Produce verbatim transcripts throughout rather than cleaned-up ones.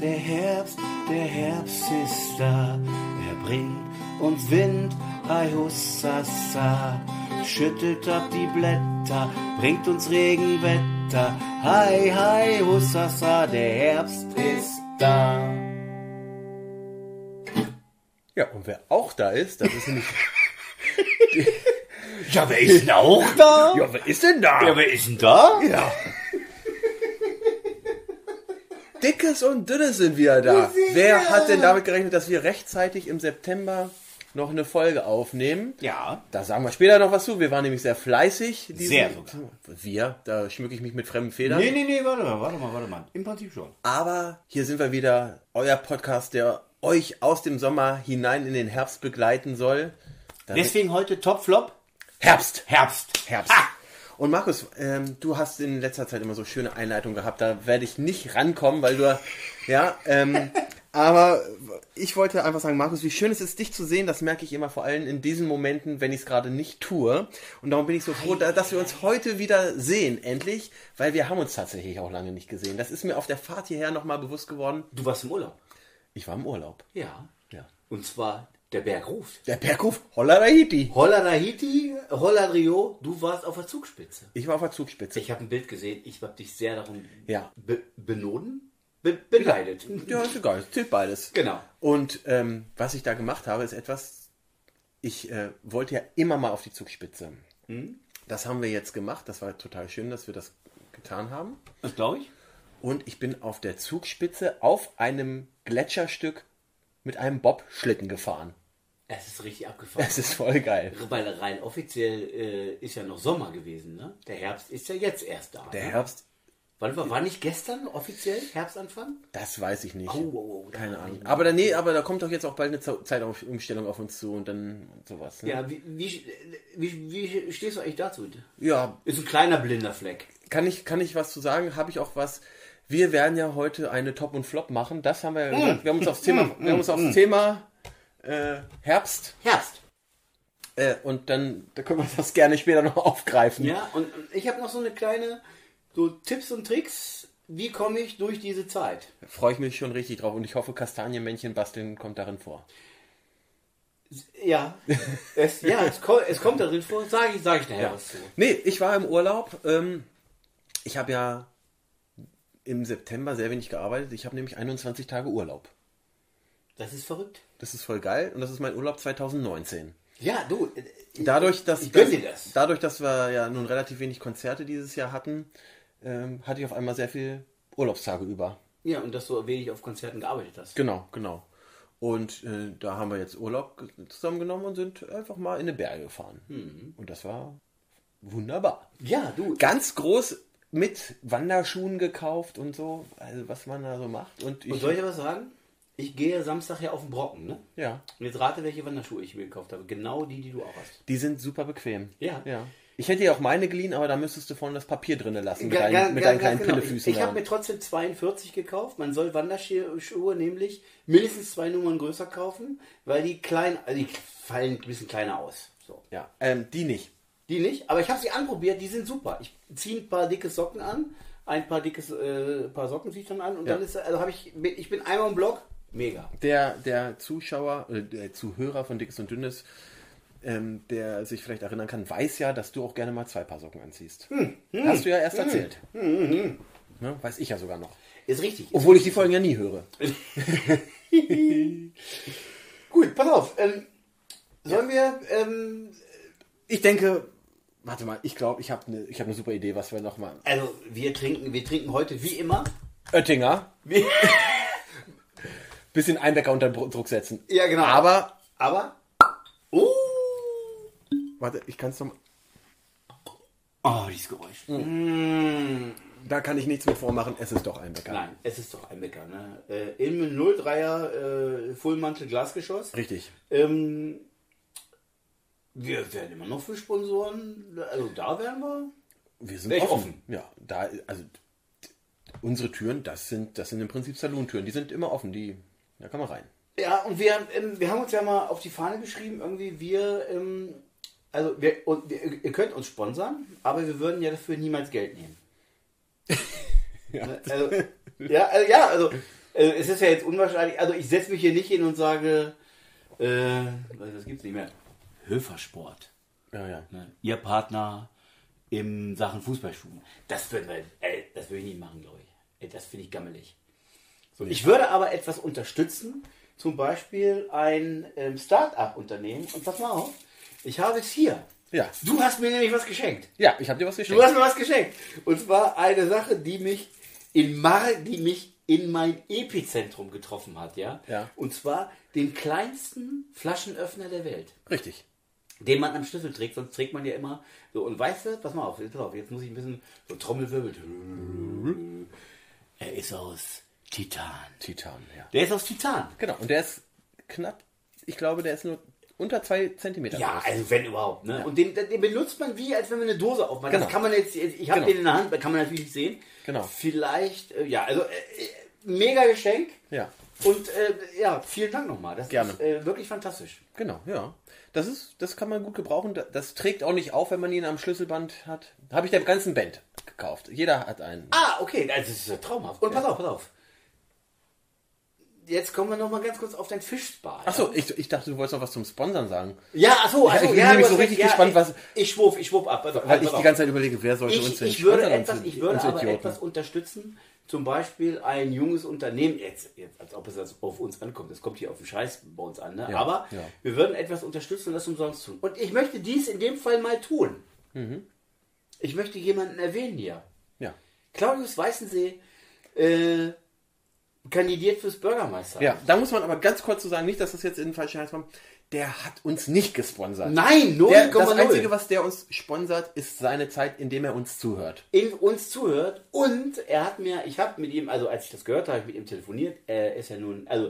der Herbst, der Herbst ist da. Er bringt uns Wind, hi hussasa. Schüttelt ab die Blätter, bringt uns Regenwetter. Hi, hi, hussasa, der Herbst ist da. Ja, und wer auch da ist, das ist nämlich... Ja, wer ist denn auch da? Ja, wer ist denn da? Ja, wer ist denn da? Ja. Dickes und Dünnes sind wieder da. Wer hat denn damit gerechnet, dass wir rechtzeitig im September noch eine Folge aufnehmen? Ja. Da sagen wir später noch was zu. Wir waren nämlich sehr fleißig. Diesen, Sehr sogar. Wir, da schmücke ich mich mit fremden Federn. Nee, nee, nee, warte mal, warte mal, warte mal. Im Prinzip schon. Aber hier sind wir wieder, euer Podcast, der euch aus dem Sommer hinein in den Herbst begleiten soll. Da Deswegen heute Top-Flop. Herbst. Herbst. Herbst. Ah! Und Markus, ähm, du hast in letzter Zeit immer so schöne Einleitungen gehabt, da werde ich nicht rankommen, weil du, ja, ähm, aber ich wollte einfach sagen, Markus, wie schön es ist, dich zu sehen, das merke ich immer vor allem in diesen Momenten, wenn ich es gerade nicht tue. Und darum bin ich so froh, da, dass wir uns heute wieder sehen, endlich, weil wir haben uns tatsächlich auch lange nicht gesehen. Das ist mir auf der Fahrt hierher nochmal bewusst geworden. Du warst im Urlaub. Ich war im Urlaub. Ja. Ja. Und zwar der Berg ruft. Der Bergruf Hollerahiti. Hollerahiti, Holladrio, du warst auf der Zugspitze. Ich war auf der Zugspitze. Ich habe ein Bild gesehen, ich habe dich sehr darum Ja. be benoden, be beleidigt. Ja, ist egal, es zählt beides. Genau. Und ähm, was ich da gemacht habe, ist etwas, ich äh, wollte ja immer mal auf die Zugspitze. Hm? Das haben wir jetzt gemacht, das war total schön, dass wir das getan haben. Das glaube ich. Und ich bin auf der Zugspitze auf einem Gletscherstück mit einem Bobschlitten gefahren. Es ist richtig abgefahren. Das ist voll geil. Weil rein offiziell äh, ist ja noch Sommer gewesen, ne? Der Herbst ist ja jetzt erst da. Der ne? Herbst, Wann war, war nicht gestern offiziell Herbstanfang? das weiß ich nicht. Oh, oh, oh, Keine Ahnung. Aber, da, nee, aber da kommt doch jetzt auch bald eine Ze- Zeitumstellung auf uns zu und dann sowas. Ne? Ja, wie, wie, wie, wie stehst du eigentlich dazu? Ja, Ist ein kleiner blinder Fleck. kann ich, kann ich was zu sagen? Habe ich auch was? Wir werden ja heute eine Top und Flop machen. Das haben wir ja gesagt. Wir haben uns aufs Thema, wir haben uns aufs Thema äh, Herbst Herbst. äh, und dann da können wir das gerne später noch aufgreifen. Ja, und ich habe noch so eine kleine, so Tipps und Tricks. Wie komme ich durch diese Zeit? Da freue ich mich schon richtig drauf und ich hoffe, Kastanienmännchen basteln kommt darin vor. Ja, es, ja, es, ko es kommt darin vor. Sage ich, sag ich nachher Ja. was zu. Nee, ich war im Urlaub. Ähm, ich habe ja im September sehr wenig gearbeitet. Ich habe nämlich einundzwanzig Tage Urlaub. Das ist verrückt. Das ist voll geil und das ist mein Urlaub zwanzig neunzehn. Ja, du. Ich, Dadurch, dass, ich gönn dass, dir das. dadurch, dass wir ja nun relativ wenig Konzerte dieses Jahr hatten, ähm, hatte ich auf einmal sehr viel Urlaubstage über. Ja, und dass du wenig auf Konzerten gearbeitet hast. Genau, genau. Und äh, da haben wir jetzt Urlaub ge- zusammengenommen und sind einfach mal in die Berge gefahren. Mhm. Und das war wunderbar. Ja, du. Ganz groß mit Wanderschuhen gekauft und so, also was man da so macht. Und ich, Und soll ich dir was sagen? Ich gehe Samstag ja auf den Brocken, ne? ja, Und jetzt rate, welche Wanderschuhe ich mir gekauft habe. Genau die, die du auch hast. die sind super bequem. Ja. ja. Ich hätte ja auch meine geliehen, aber da müsstest du vorne das Papier drin lassen mit, Ga- deinen, ga- mit ga- deinen kleinen ganz genau. Pillefüßen. Ich, ich habe da. mir trotzdem zweiundvierzig gekauft. Man soll Wanderschuhe nämlich mindestens zwei Nummern größer kaufen, weil die klein, also die fallen ein bisschen kleiner aus. So. Ja, ähm, die nicht. Die nicht, aber ich habe sie anprobiert, die sind super. Ich ziehe ein paar dicke Socken an, ein paar dickes äh, paar Socken ziehe ich dann an und Ja. dann ist also habe ich ich bin einmal im Block, mega. Der, der Zuschauer, äh, der Zuhörer von Dickes und Dünnes, ähm, der sich vielleicht erinnern kann, weiß ja, dass du auch gerne mal zwei Paar Socken anziehst. Hm, Hast du ja erst erzählt. Ne? Weiß ich ja sogar noch. Ist richtig. Obwohl ich die Folgen ja nie höre. Gut, pass auf. Ähm, sollen wir ähm, Ich denke, warte mal, ich glaube, ich habe eine hab ne super Idee, was wir noch mal... also wir trinken wir trinken heute wie immer. Oettinger, Wie, bisschen Einbecker unter Druck setzen. ja genau. Aber, aber uh, warte, ich kann es noch mal... oh, dieses Geräusch. Mm. Da kann ich nichts mit vormachen, es ist doch Einbecker. Nein, es ist doch ein Bäcker. Ne? Äh, Im null Komma dreier äh, Fullmantel Glasgeschoss. Richtig. Ähm, wir werden immer noch für Sponsoren, also da werden wir. Wir sind Wär ich offen. offen. Ja, da, also t- unsere Türen, das sind, das sind im Prinzip Salontüren. Die sind immer offen, die, da kann man rein. Ja, und wir, ähm, wir haben uns ja mal auf die Fahne geschrieben, irgendwie wir, ähm, also wir, und wir, ihr könnt uns sponsern, aber wir würden ja dafür niemals Geld nehmen. Ja. Also, ja, also, ja, also Also es ist ja jetzt unwahrscheinlich, also ich setze mich hier nicht hin und sage, äh, das gibt's nicht mehr. Höfersport. Ja, ja. Ne? Ihr Partner in Sachen Fußballschuhen. Das würden wir, ey, das würde ich nicht machen, glaube ich. Ey, das finde ich gammelig. So, ich würde aber etwas unterstützen, zum Beispiel ein ähm, Start-up-Unternehmen. Und pass mal auf, ich habe es hier. Ja. Du hast mir nämlich was geschenkt. Ja, ich habe dir was geschenkt. Du hast mir was geschenkt. Und zwar eine Sache, die mich in Mar die mich in mein Epizentrum getroffen hat, ja? Ja. Und zwar den kleinsten Flaschenöffner der Welt. Richtig. Den man am Schlüssel trägt, sonst trägt man ja immer so. Und weißt du, pass mal auf, pass auf, jetzt muss ich ein bisschen so Trommelwirbel. Er ist aus Titan. Titan, ja. Der ist aus Titan. Genau, und der ist knapp, ich glaube, der ist nur unter zwei Zentimeter Ja, groß. also wenn überhaupt. Ne? Ja. Und den, den benutzt man wie, als wenn man eine Dose aufmacht. Genau. Das kann man jetzt, ich habe Genau. den in der Hand, da kann man natürlich nicht sehen. Genau. Vielleicht, äh, ja, also äh, mega Geschenk. Ja, Und äh, ja, vielen Dank nochmal. Das Gerne. ist äh, wirklich fantastisch. genau, ja. Das ist, das kann man gut gebrauchen. Das trägt auch nicht auf, wenn man ihn am Schlüsselband hat. Habe ich der ganzen Band gekauft. Jeder hat einen. Ah, okay, also das ist ja traumhaft. Und pass auf, pass auf. Jetzt kommen wir nochmal ganz kurz auf dein Fischspa. Ja? Achso, ich, ich dachte, du wolltest noch was zum Sponsern sagen. Ja, achso, achso. ich bin ja, nämlich du so hast richtig recht. gespannt, ich, was... Ich schwurf, ich schwurf ab. Also, Weil ich pass die auf. ganze Zeit überlege, wer sollte uns Ich, denn ich würde sponsern, etwas, uns- ich würde uns aber Idioten. etwas unterstützen, zum Beispiel ein junges Unternehmen, jetzt, jetzt als ob es das auf uns ankommt, das kommt hier auf den Scheiß bei uns an, ne? Ja, aber ja. wir würden etwas unterstützen und das umsonst tun. Und ich möchte dies in dem Fall mal tun. Mhm. Ich möchte jemanden erwähnen hier. Ja. Claudius Weißensee äh, kandidiert fürs Bürgermeister. Ja, da muss man aber ganz kurz zu sagen, nicht, dass das jetzt in den falschen Hals kommt, der hat uns nicht gesponsert. Nein, null Der, Komma das null. Einzige, was der uns sponsert, ist seine Zeit, indem er uns zuhört. in uns zuhört und er hat mir, ich habe mit ihm, also als ich das gehört habe, habe ich mit ihm telefoniert, er ist ja nun, also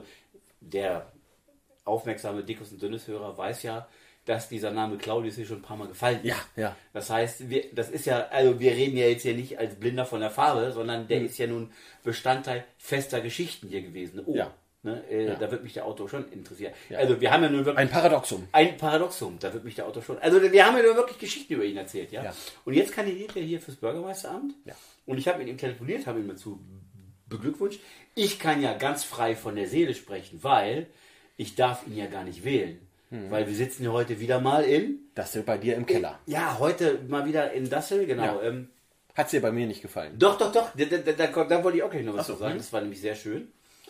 der aufmerksame Dickes und Dünnes Hörer weiß ja, dass dieser Name Claudius hier schon ein paar Mal gefallen ist. Ja, ja. Das heißt, wir, das ist ja, also wir reden ja jetzt hier nicht als Blinder von der Farbe, sondern der Mhm. ist ja nun Bestandteil fester Geschichten hier gewesen. Oh, Ja. ne, äh, Ja. da wird mich der Autor schon interessieren. Ja. Also wir haben ja nun wirklich... Ein Paradoxum. Ein Paradoxum, da wird mich der Autor schon. Also wir haben ja nur wirklich Geschichten über ihn erzählt, ja. Ja. Und jetzt kandidiert er hier fürs Bürgermeisteramt. Ja. Und ich habe mit ihm telefoniert, habe ihn dazu beglückwünscht. Ich kann ja ganz frei von der Seele sprechen, weil ich darf ihn ja gar nicht wählen. Hm. Weil wir sitzen ja heute wieder mal in... Das ist bei dir im Keller. Ja, heute mal wieder in Dassel, genau. Ja. Ähm, Hat's dir bei mir nicht gefallen? doch, doch, doch, da, da, da, da wollte ich auch gleich noch was Ach so, zu sagen. hm. Das war nämlich sehr schön.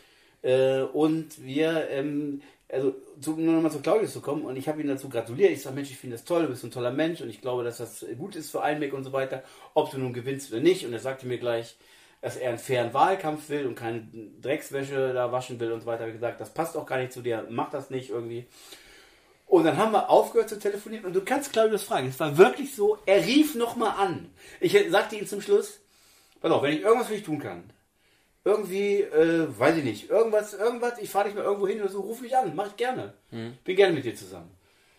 Äh, und wir, ähm, also zu, nur nochmal zu Claudius zu kommen und ich habe ihm dazu gratuliert. Ich sage, Mensch, ich finde das toll, du bist ein toller Mensch und ich glaube, dass das gut ist für Einbeck und so weiter, ob du nun gewinnst oder nicht. Und er sagte mir gleich, dass er einen fairen Wahlkampf will und keine Dreckswäsche da waschen will und so weiter. Ich habe gesagt, das passt auch gar nicht zu dir, mach das nicht irgendwie. Und dann haben wir aufgehört zu telefonieren und du kannst Claudius fragen. Es war wirklich so, er rief nochmal an. Ich sagte ihm zum Schluss, pass auf, wenn ich irgendwas für dich tun kann, irgendwie, äh, weiß ich nicht, irgendwas, irgendwas, ich fahre dich mal irgendwo hin oder so, ruf mich an, mach ich gerne. Mhm. Bin gerne mit dir zusammen.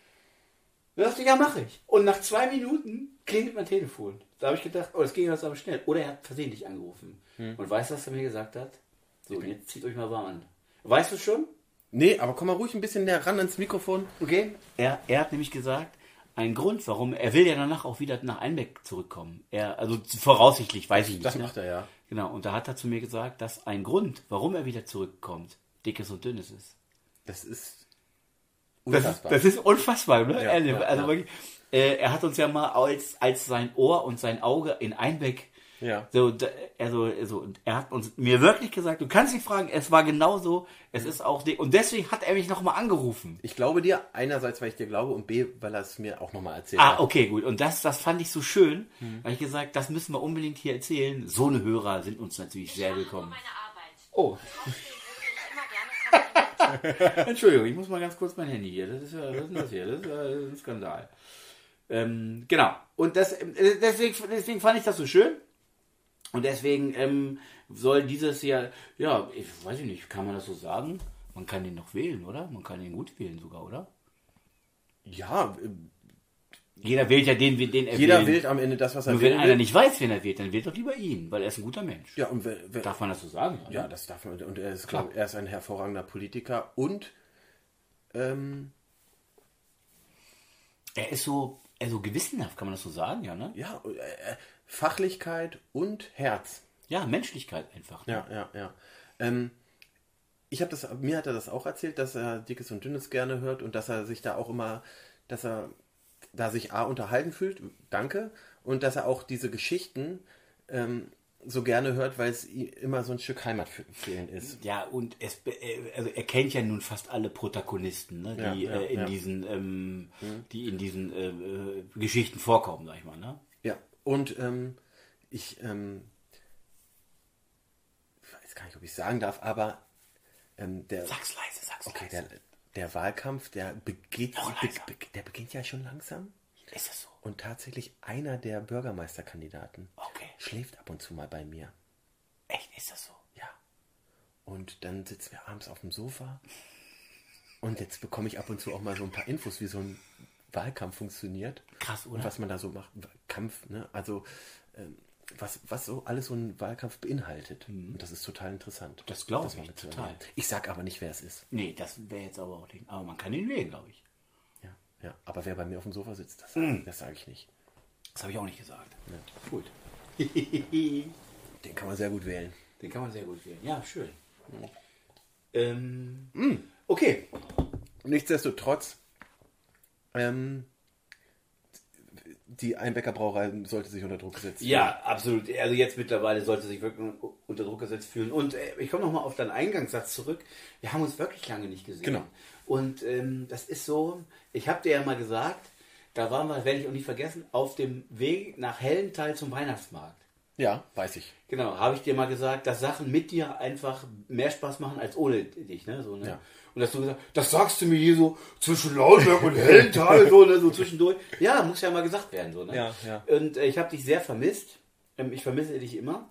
Dann dachte ich, ja, mache ich. Und nach zwei Minuten klingelt mein Telefon. Da habe ich gedacht, oh, das ging jetzt aber schnell. Oder er hat versehentlich angerufen. Mhm. Und weißt du, was er mir gesagt hat? So, und jetzt zieht euch mal warm an. Weißt du schon? Nee, aber komm mal ruhig ein bisschen näher ran ans Mikrofon. Okay. Er, er hat nämlich gesagt, ein Grund, warum, er will ja danach auch wieder nach Einbeck zurückkommen. Er, also voraussichtlich, weiß ich nicht. Das ne? macht er, ja. Genau, und da hat er zu mir gesagt, dass ein Grund, warum er wieder zurückkommt, dickes und dünnes ist. Das ist Das ist, unfassbar. das ist unfassbar, ne? Ja, Ehrlich, ja, also ja. wirklich, äh, er hat uns ja mal als, als sein Ohr und sein Auge in Einbeck, Ja. so, da- also, also, und er hat uns mir wirklich gesagt, du kannst dich fragen, es war genauso, es ist auch, die, und deswegen hat er mich nochmal angerufen. Ich glaube dir, einerseits, weil ich dir glaube und B, weil er es mir auch nochmal erzählt Ah, hat. okay, gut. Und das, das fand ich so schön, weil ich gesagt, das müssen wir unbedingt hier erzählen. So eine Hörer sind uns natürlich sehr willkommen. Meine Arbeit. Oh, Trotzdem würde ich immer gerne Komplimente. Entschuldigung, ich muss mal ganz kurz mein Handy hier. Das ist ja, was ist denn das hier? Das ist ja ein Skandal. Ähm, genau. Und das, äh, deswegen, deswegen fand ich das so schön. Und deswegen ähm, soll dieses Jahr, ja, ich weiß nicht, kann man das so sagen? Man kann den noch wählen, oder? Man kann den gut wählen sogar, oder? Ja, äh, Jeder wählt ja den, den er jeder wählen. wählt am Ende das, was er Nur will. wenn einer nicht weiß, wen er wählt, dann wählt doch lieber ihn, weil er ist ein guter Mensch. Ja, und wer, wer, Darf man das so sagen? oder? ja, das darf man. Und er ist, Klar. glaub, er ist ein hervorragender Politiker und ähm, Er ist so, er so gewissenhaft, kann man das so sagen, ja, ne? ja, äh, Fachlichkeit und Herz. Ja, Menschlichkeit einfach. Ne? Ja, ja, ja. Ähm, ich habe das, mir hat er das auch erzählt, dass er Dickes und Dünnes gerne hört und dass er sich da auch immer, dass er da sich A unterhalten fühlt, danke, und dass er auch diese Geschichten ähm, so gerne hört, weil es ihm immer so ein Stück Heimat für, für ihn ist. Ja, und es, be- äh, also er kennt ja nun fast alle Protagonisten, ne, die Ja, ja, äh, in ja. diesen, ähm, die in diesen äh, äh, Geschichten vorkommen, sag ich mal, ne? Ja, und ähm, ich ähm, weiß gar nicht, ob ich sagen darf, aber ähm, der, Sag's leise, sag's okay, leise. der, der Wahlkampf, der begeht, Noch be, leiser. be, der beginnt ja schon langsam. Ist das so? Und tatsächlich einer der Bürgermeisterkandidaten Okay. schläft ab und zu mal bei mir. Echt, ist das so? Ja. Und dann sitzen wir abends auf dem Sofa. Und jetzt bekomme ich ab und zu auch mal so ein paar Infos, wie so ein Wahlkampf funktioniert. Krass, oder? Und was man da so macht. Kampf, ne? Also, ähm, was, was so alles so ein Wahlkampf beinhaltet. Und das ist total interessant. Das glaube das mal ich, mitzuerleben. total. Ich sag aber nicht, wer es ist. Nee, das wäre jetzt aber auch nicht. Aber man kann ihn wählen, glaube ich. Ja, ja. Aber wer bei mir auf dem Sofa sitzt, das, das sage ich nicht. Das habe ich auch nicht gesagt. Gut. Den kann man sehr gut wählen. Den kann man sehr gut wählen. Ja, schön. Ähm, okay. Nichtsdestotrotz, ähm, die Einbecker Brauerei sollte sich unter Druck gesetzt Ja, absolut. Also jetzt mittlerweile sollte sich wirklich unter Druck gesetzt fühlen. Und äh, ich komme nochmal auf deinen Eingangssatz zurück. Wir haben uns wirklich lange nicht gesehen. Genau. Und ähm, das ist so, ich habe dir ja mal gesagt, da waren wir, werde ich auch nicht vergessen, auf dem Weg nach Hellenthal zum Weihnachtsmarkt. Ja, weiß ich. Genau, habe ich dir mal gesagt, dass Sachen mit dir einfach mehr Spaß machen als ohne dich. Ne? So, ne? Ja. Und dass du gesagt das sagst du mir hier so zwischen Lautberg und Hellenthal, so, ne? So zwischendurch. Ja, muss ja mal gesagt werden. So, ne? Ja, ja. Und äh, ich habe dich sehr vermisst. Ähm, ich vermisse dich immer.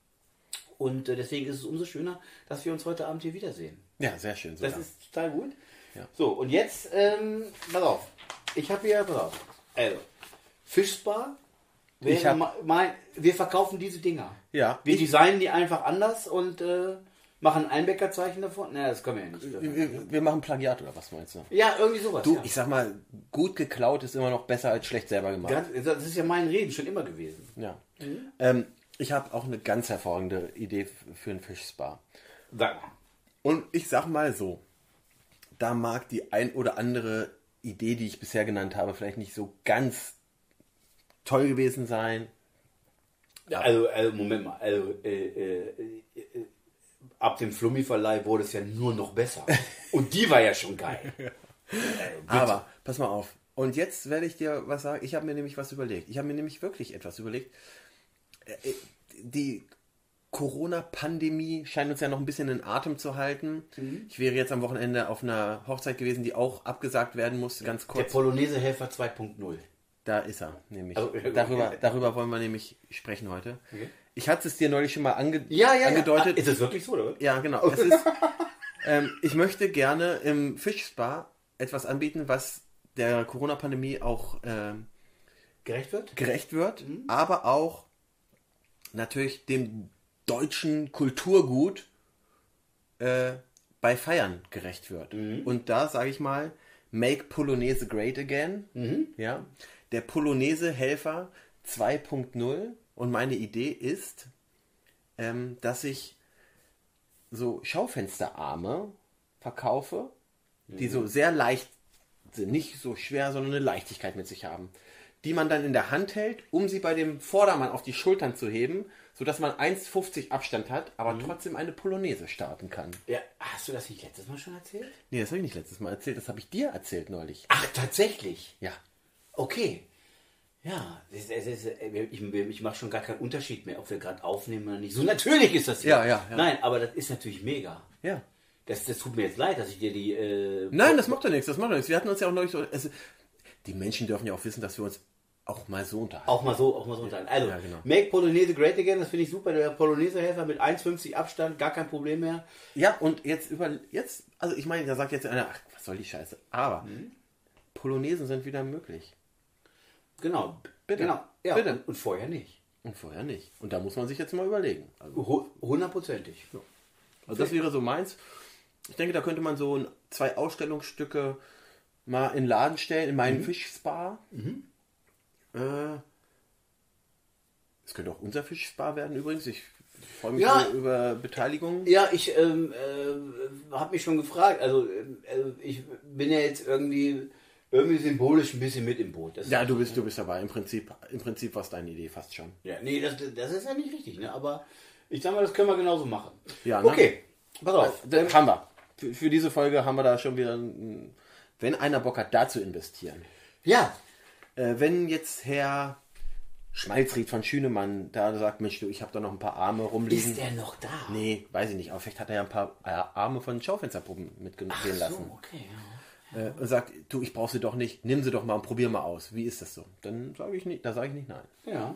Und äh, deswegen ist es umso schöner, dass wir uns heute Abend hier wiedersehen. Ja, sehr schön. Das sogar. ist total gut. Ja. So, und jetzt, ähm, pass auf. Ich habe hier, pass auf. Also, Fischspar. wäre Ich hab- ma- mein, wir verkaufen diese Dinger. Ja, Wir ich- designen die einfach anders und äh, machen ein Einbäckerzeichen davon. Naja, das können wir ja nicht. wir, wir machen Plagiat oder was meinst du? Ja, irgendwie sowas. Du, ja. ich sag mal, gut geklaut ist immer noch besser als schlecht selber gemacht. Ganz- Das ist ja mein Reden schon immer gewesen. Ja. Ähm, ich habe auch eine ganz hervorragende Idee f- für einen Fischspa. Sag mal. Und ich sag mal so, da mag die ein oder andere Idee, die ich bisher genannt habe, vielleicht nicht so ganz toll gewesen sein. Ja, also, also, Moment mal. Also, äh, äh, äh, ab dem Flummi-Verleih wurde es ja nur noch besser. Und die war ja schon geil. Aber, pass mal auf. Und jetzt werde ich dir was sagen. Ich habe mir nämlich was überlegt. Ich habe mir nämlich wirklich etwas überlegt. Äh, Die Corona-Pandemie scheint uns ja noch ein bisschen in Atem zu halten. Ich wäre jetzt am Wochenende auf einer Hochzeit gewesen, die auch abgesagt werden musste, ganz Der kurz. Polonaise-Helfer zwei Punkt null. Da ist er, nämlich. Also, okay. darüber, darüber wollen wir nämlich sprechen heute. Okay. Ich hatte es dir neulich schon mal ange Ja, ja, angedeutet. ja. Ist es wirklich so, oder? Ja, genau. Es ist, ähm, ich möchte gerne im Fischspa etwas anbieten, was der Corona-Pandemie auch ähm, Gerecht wird? gerecht wird, aber auch natürlich dem deutschen Kulturgut äh, bei Feiern gerecht wird. Und da sage ich mal, make Polonaise great again. Ja, der Polonaise-Helfer zwei Punkt null. Und meine Idee ist, ähm, dass ich so Schaufensterarme verkaufe, die so sehr leicht sind, nicht so schwer, sondern eine Leichtigkeit mit sich haben, die man dann in der Hand hält, um sie bei dem Vordermann auf die Schultern zu heben, sodass man eins fünfzig Abstand hat, aber trotzdem eine Polonaise starten kann. Ja, hast du das nicht letztes Mal schon erzählt? Nee, das habe ich nicht letztes Mal erzählt, das habe ich dir erzählt neulich. Ach, tatsächlich? Ja. Okay. Ja, es, es, es, ich, ich mache schon gar keinen Unterschied mehr, ob wir gerade aufnehmen oder nicht. So natürlich ist das Ja, ja, ja. Nein, aber das ist natürlich mega. Ja. Das, das tut mir jetzt leid, dass ich dir die... Äh, Nein, das macht doch nichts, das macht doch nichts. Wir hatten uns ja auch neulich so... Es, die Menschen dürfen ja auch wissen, dass wir uns auch mal so unterhalten. Auch mal so, auch mal so unterhalten. Also, Ja, genau. Make Polonaise Great Again, das finde ich super. Der Polonaise-Helfer mit eins fünfzig Abstand, gar kein Problem mehr. Ja, und jetzt über... Jetzt, also ich meine, da sagt jetzt einer, ach, was soll die Scheiße? Aber Polonaisen sind wieder möglich. Genau. Bitte. Genau. Ja, Bitte. Und, und vorher nicht. Und vorher nicht. Und da muss man sich jetzt mal überlegen. Also, Hu- Hundertprozentig. also das wäre so meins. Ich denke, da könnte man so ein- zwei Ausstellungsstücke mal in den Laden stellen, in meinen Fischspa. Äh, es könnte auch unser Fischspa werden übrigens. Ich freue mich Ja. über Beteiligung. Ja, ich ähm, äh, habe mich schon gefragt. Also äh, ich bin ja jetzt irgendwie irgendwie symbolisch ein bisschen mit im Boot. Das Ja, du bist, du bist dabei. Im Prinzip, im Prinzip war es deine Idee fast schon. Ja, nee, das, das ist ja nicht richtig, ne? Aber ich sag mal, das können wir genauso machen. Ja, ne? Okay, pass auf. Das haben wir. Für, für diese Folge haben wir da schon wieder, ein, wenn einer Bock hat, da zu investieren. Ja, Äh, wenn jetzt Herr Schmalzried von Schünemann da sagt, Mensch, du, ich habe da noch ein paar Arme rumliegen. ist der noch da? Nee, weiß ich nicht. Aber vielleicht hat er ja ein paar äh, Arme von Schaufensterpuppen mitgehen lassen. So, okay, ja. Äh, und sagt, du, ich brauche sie doch nicht. Nimm sie doch mal und probier mal aus. Wie ist das so? Dann sage ich nicht, da sage ich nicht nein. Ja.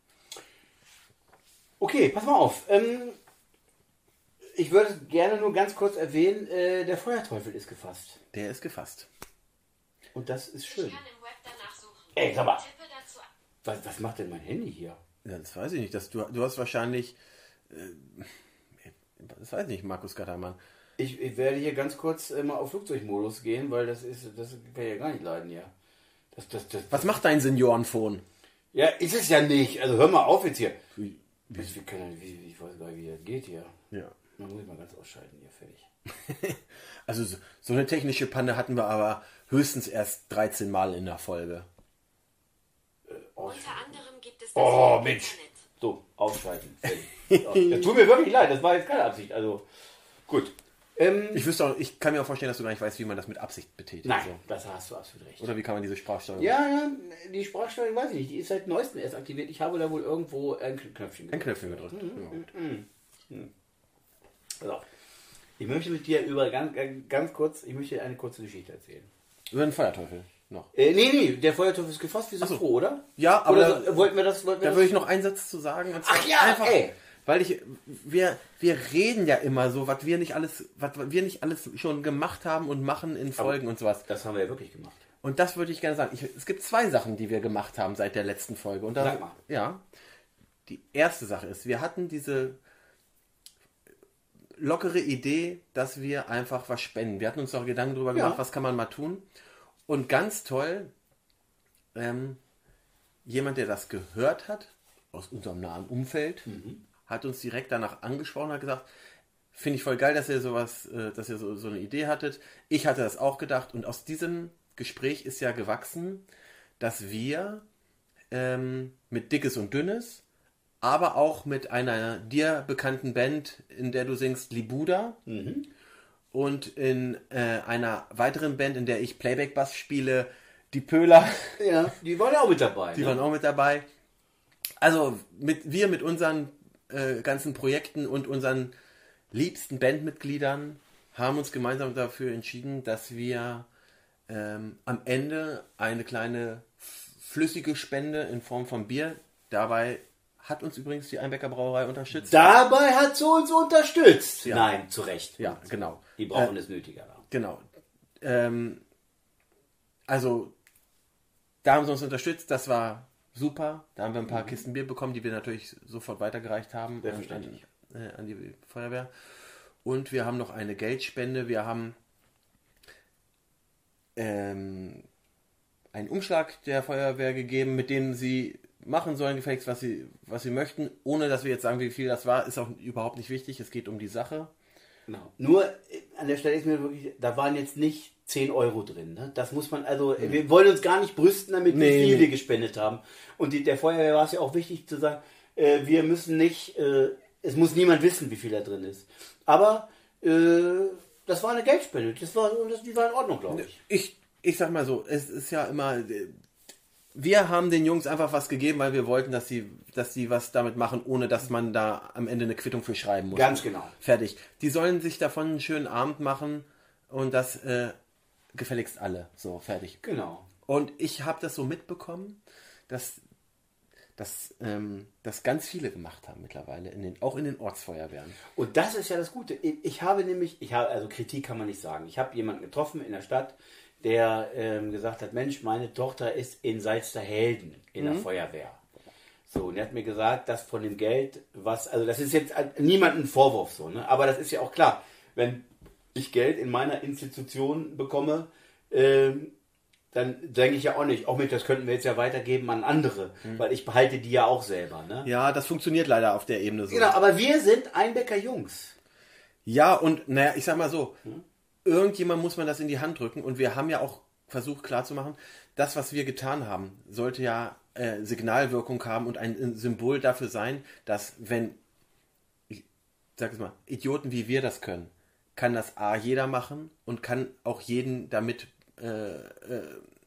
Okay, pass mal auf. Ähm, ich würde gerne nur ganz kurz erwähnen, äh, der Feuerteufel ist gefasst. Der ist gefasst. Und das ist schön. Ich kann im Web danach suchen. Ey, sag mal, Tippe dazu. was, was macht denn mein Handy hier? Ja, das weiß ich nicht. Das, du, du hast wahrscheinlich, äh, das weiß ich nicht, Markus Gattermann. Ich, ich werde hier ganz kurz äh, mal auf Flugzeugmodus gehen, weil das ist, das kann ich ja gar nicht leiden hier. Das, das, das, Was macht dein Seniorenphone? ja, ist es ja nicht. Also hör mal auf jetzt hier. Wie, Das, wir können, wie, ich weiß gar nicht, wie das geht hier. ja. Man muss ich mal ganz ausschalten hier, fertig. Also so, so eine technische Panne hatten wir aber höchstens erst dreizehn Mal in der Folge. Unter anderem gibt es das Oh, im Mensch. Internet. So, ausschalten. Fertig. Das tut mir wirklich leid, das war jetzt keine Absicht. Also, gut. Ähm, Ich wüsste auch, ich kann mir auch vorstellen, dass du gar nicht weißt, wie man das mit Absicht betätigt. nein, So. das hast du absolut recht. Oder wie kann man diese Sprachsteuerung? Ja, ja, die Sprachsteuerung weiß ich nicht. Die ist seit neuestem erst aktiviert. Ich habe da wohl irgendwo ein Knöpfchen Ein Knöpfchen gedrückt. Ja. Also, ich möchte mit dir über ganz, ganz kurz, ich möchte dir eine kurze Geschichte erzählen. Über den Feuerteufel noch. Äh, nee, nee, der Feuerteufel ist gefasst, wir sind Ach so. froh, oder? Ja, aber Oder da, so, wollten wir das, wollten wir da das? würde ich noch einen Satz zu sagen. Und zwar Ach ja, ey. Weil ich, wir, wir reden ja immer so, was wir nicht alles, was wir nicht alles schon gemacht haben und machen in Folgen und sowas. Das haben wir ja wirklich gemacht. Und das würde ich gerne sagen. Ich, es gibt zwei Sachen, die wir gemacht haben seit der letzten Folge. Und da, Sag mal. Ja. Die erste Sache ist, wir hatten diese lockere Idee, dass wir einfach was spenden. Wir hatten uns doch Gedanken darüber Ja. gemacht, was kann man mal tun. Und ganz toll, ähm, jemand, der das gehört hat, aus unserem nahen Umfeld, hat uns direkt danach angesprochen, hat gesagt, finde ich voll geil, dass ihr sowas, äh, dass ihr so, so eine Idee hattet. Ich hatte das auch gedacht und aus diesem Gespräch ist ja gewachsen, dass wir ähm, mit Dickes und Dünnes, aber auch mit einer dir bekannten Band, in der du singst, Libuda, und in äh, einer weiteren Band, in der ich Playback-Bass spiele, die Pöhler, Ja, die waren ja auch mit dabei. die ne? waren auch mit dabei. Also mit, wir mit unseren äh, ganzen Projekten und unseren liebsten Bandmitgliedern haben uns gemeinsam dafür entschieden, dass wir ähm, am Ende eine kleine f- flüssige Spende in Form von Bier, dabei hat uns übrigens die Einbecker Brauerei unterstützt. Dabei hat sie uns unterstützt. Ja. Nein, zu Recht. Ja, genau. Die brauchen es nötiger. Genau. Ähm, also, da haben sie uns unterstützt, das war super. Da haben wir ein paar Kisten Bier bekommen, die wir natürlich sofort weitergereicht haben Selbstverständlich. an, äh, an die Feuerwehr. Und wir haben noch eine Geldspende. Wir haben ähm, einen Umschlag der Feuerwehr gegeben, mit dem sie machen sollen, gefälligst, was sie, was sie möchten, ohne dass wir jetzt sagen, wie viel das war, ist auch überhaupt nicht wichtig. Es geht um die Sache. Genau. Nur äh, an der Stelle ist mir wirklich, da waren jetzt nicht zehn Euro drin. Ne? Das muss man, also äh, wir wollen uns gar nicht brüsten damit, wie Nee, viel nee. wir gespendet haben. Und die, der Feuerwehr war es ja auch wichtig zu sagen, äh, wir müssen nicht, äh, es muss niemand wissen, wie viel da drin ist. Aber äh, das war eine Geldspende. Das war, und das, die war in Ordnung, glaube ich. Ich, ich sag mal so, es ist ja immer, äh, wir haben den Jungs einfach was gegeben, weil wir wollten, dass sie, dass sie was damit machen, ohne dass man da am Ende eine Quittung für schreiben muss. Ganz genau. Fertig. Die sollen sich davon einen schönen Abend machen und das äh, gefälligst alle. So, fertig. Genau. Und ich habe das so mitbekommen, dass, dass, ähm, dass ganz viele gemacht haben mittlerweile, in den, auch in den Ortsfeuerwehren. Und das ist ja das Gute. Ich, ich habe nämlich, ich habe, also Kritik kann man nicht sagen. Ich habe jemanden getroffen in der Stadt, der ähm, gesagt hat, Mensch, meine Tochter ist in Salzderhelden in der Feuerwehr. So, und er hat mir gesagt, dass von dem Geld, was, also das ist jetzt niemandem ein Vorwurf so, ne? Aber das ist ja auch klar, wenn ich Geld in meiner Institution bekomme, ähm, dann denke ich ja auch nicht, auch mit, das könnten wir jetzt ja weitergeben an andere, mhm. weil ich behalte die ja auch selber. Ne? Ja, das funktioniert leider auf der Ebene so. Genau, aber wir sind Einbecker Jungs. Ja, und naja, ich sag mal so, hm? irgendjemand muss man das in die Hand drücken und wir haben ja auch versucht klarzumachen, das, was wir getan haben, sollte ja äh, Signalwirkung haben und ein Symbol dafür sein, dass wenn, ich sag es mal, Idioten wie wir das können, kann das A jeder machen und kann auch jeden damit äh, äh,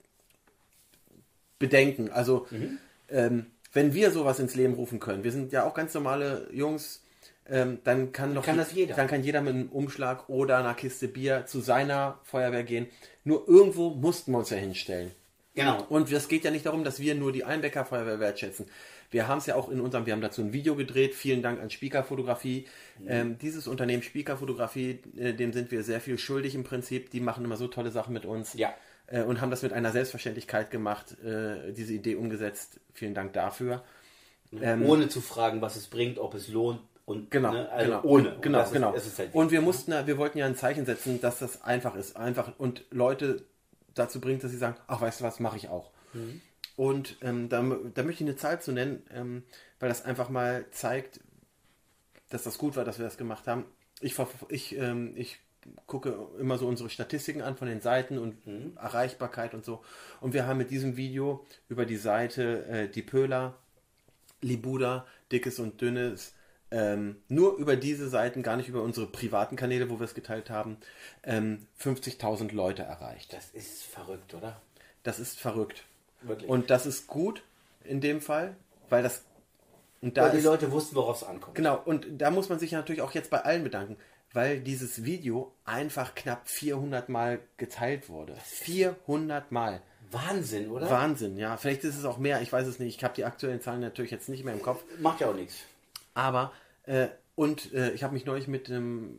bedenken. Also mhm. ähm, wenn wir sowas ins Leben rufen können, wir sind ja auch ganz normale Jungs, ähm, dann kann doch kann das jeder. Dann kann jeder mit einem Umschlag oder einer Kiste Bier zu seiner Feuerwehr gehen. Nur irgendwo mussten wir uns ja hinstellen. Genau. Und es geht ja nicht darum, dass wir nur die Einbecker Feuerwehr wertschätzen. Wir haben es ja auch in unserem, wir haben dazu ein Video gedreht. Vielen Dank an Spieker Fotografie. Mhm. Ähm, dieses Unternehmen Spieker Fotografie, äh, dem sind wir sehr viel schuldig im Prinzip. Die machen immer so tolle Sachen mit uns. Ja. Äh, und haben das mit einer Selbstverständlichkeit gemacht, äh, diese Idee umgesetzt. Vielen Dank dafür. Ähm, ohne zu fragen, was es bringt, ob es lohnt. Und, genau, ne, also genau, ohne. Genau, das genau. Ist, ist halt und wir mussten, wir wollten ja ein Zeichen setzen, dass das einfach ist. Einfach und Leute dazu bringt, dass sie sagen, ach, weißt du was, mache ich auch. Mhm. Und ähm, da, da möchte ich eine Zahl zu nennen, ähm, weil das einfach mal zeigt, dass das gut war, dass wir das gemacht haben. Ich, ich, ähm, ich gucke immer so unsere Statistiken an von den Seiten und mhm. Erreichbarkeit und so. Und wir haben mit diesem Video über die Seite äh, die Pöhler, Libuda, Dickes und Dünnes, ähm, nur über diese Seiten, gar nicht über unsere privaten Kanäle, wo wir es geteilt haben, ähm, fünfzigtausend Leute erreicht. Das ist verrückt, oder? Das ist verrückt. Wirklich. Und das ist gut in dem Fall, weil das... Und da weil die ist, Leute wussten, worauf es ankommt. Genau, und da muss man sich natürlich auch jetzt bei allen bedanken, weil dieses Video einfach knapp vierhundert Mal geteilt wurde. vierhundert Mal. Wahnsinn, oder? Wahnsinn, ja. Vielleicht ist es auch mehr, ich weiß es nicht. Ich habe die aktuellen Zahlen natürlich jetzt nicht mehr im Kopf. Macht ja auch nichts. Aber, äh, und äh, ich habe mich neulich mit einem,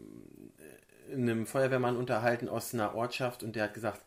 einem Feuerwehrmann unterhalten aus einer Ortschaft und der hat gesagt,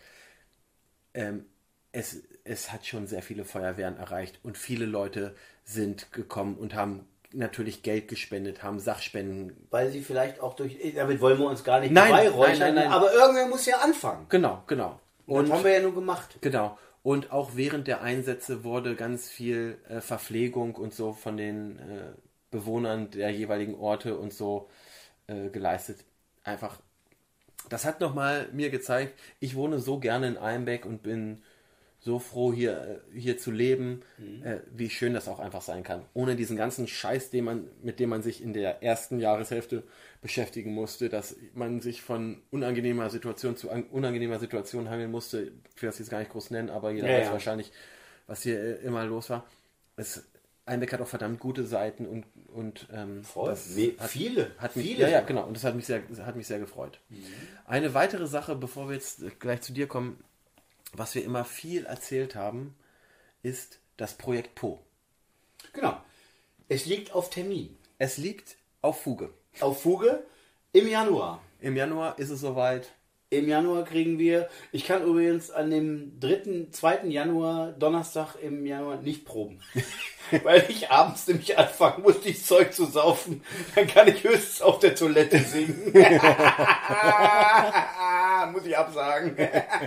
ähm, es, es hat schon sehr viele Feuerwehren erreicht und viele Leute sind gekommen und haben natürlich Geld gespendet, haben Sachspenden. Weil sie vielleicht auch durch, damit wollen wir uns gar nicht nein, beweihräuchern, nein, nein, nein. aber irgendwer muss ja anfangen. Genau, genau. Und das haben wir ja nur gemacht. Genau. Und auch während der Einsätze wurde ganz viel äh, Verpflegung und so von den äh, Bewohnern der jeweiligen Orte und so äh, geleistet. Einfach, das hat nochmal mir gezeigt, ich wohne so gerne in Einbeck und bin so froh, hier, hier zu leben, mhm. äh, wie schön das auch einfach sein kann. Ohne diesen ganzen Scheiß, den man, mit dem man sich in der ersten Jahreshälfte beschäftigen musste, dass man sich von unangenehmer Situation zu an, unangenehmer Situation hangeln musste. Ich will das jetzt gar nicht groß nennen, aber jeder ja, weiß ja. wahrscheinlich, was hier äh, immer los war. Es, Einbeck hat auch verdammt gute Seiten und, und ähm, Voll. das Nee, hat, viele. Hat mich, viele. Ja, ja, genau. Und das hat mich sehr, hat mich sehr gefreut. Mhm. Eine weitere Sache, bevor wir jetzt gleich zu dir kommen, was wir immer viel erzählt haben, ist das Projekt Po. Genau. Es liegt auf Termin. Es liegt auf Fuge. Auf Fuge im Januar. Im Januar ist es soweit. Im Januar kriegen wir, ich kann übrigens an dem dritten, zweiten Januar, Donnerstag im Januar nicht proben. Weil ich abends nämlich anfangen muss, dieses Zeug zu saufen. Dann kann ich höchstens auf der Toilette singen. Muss ich absagen.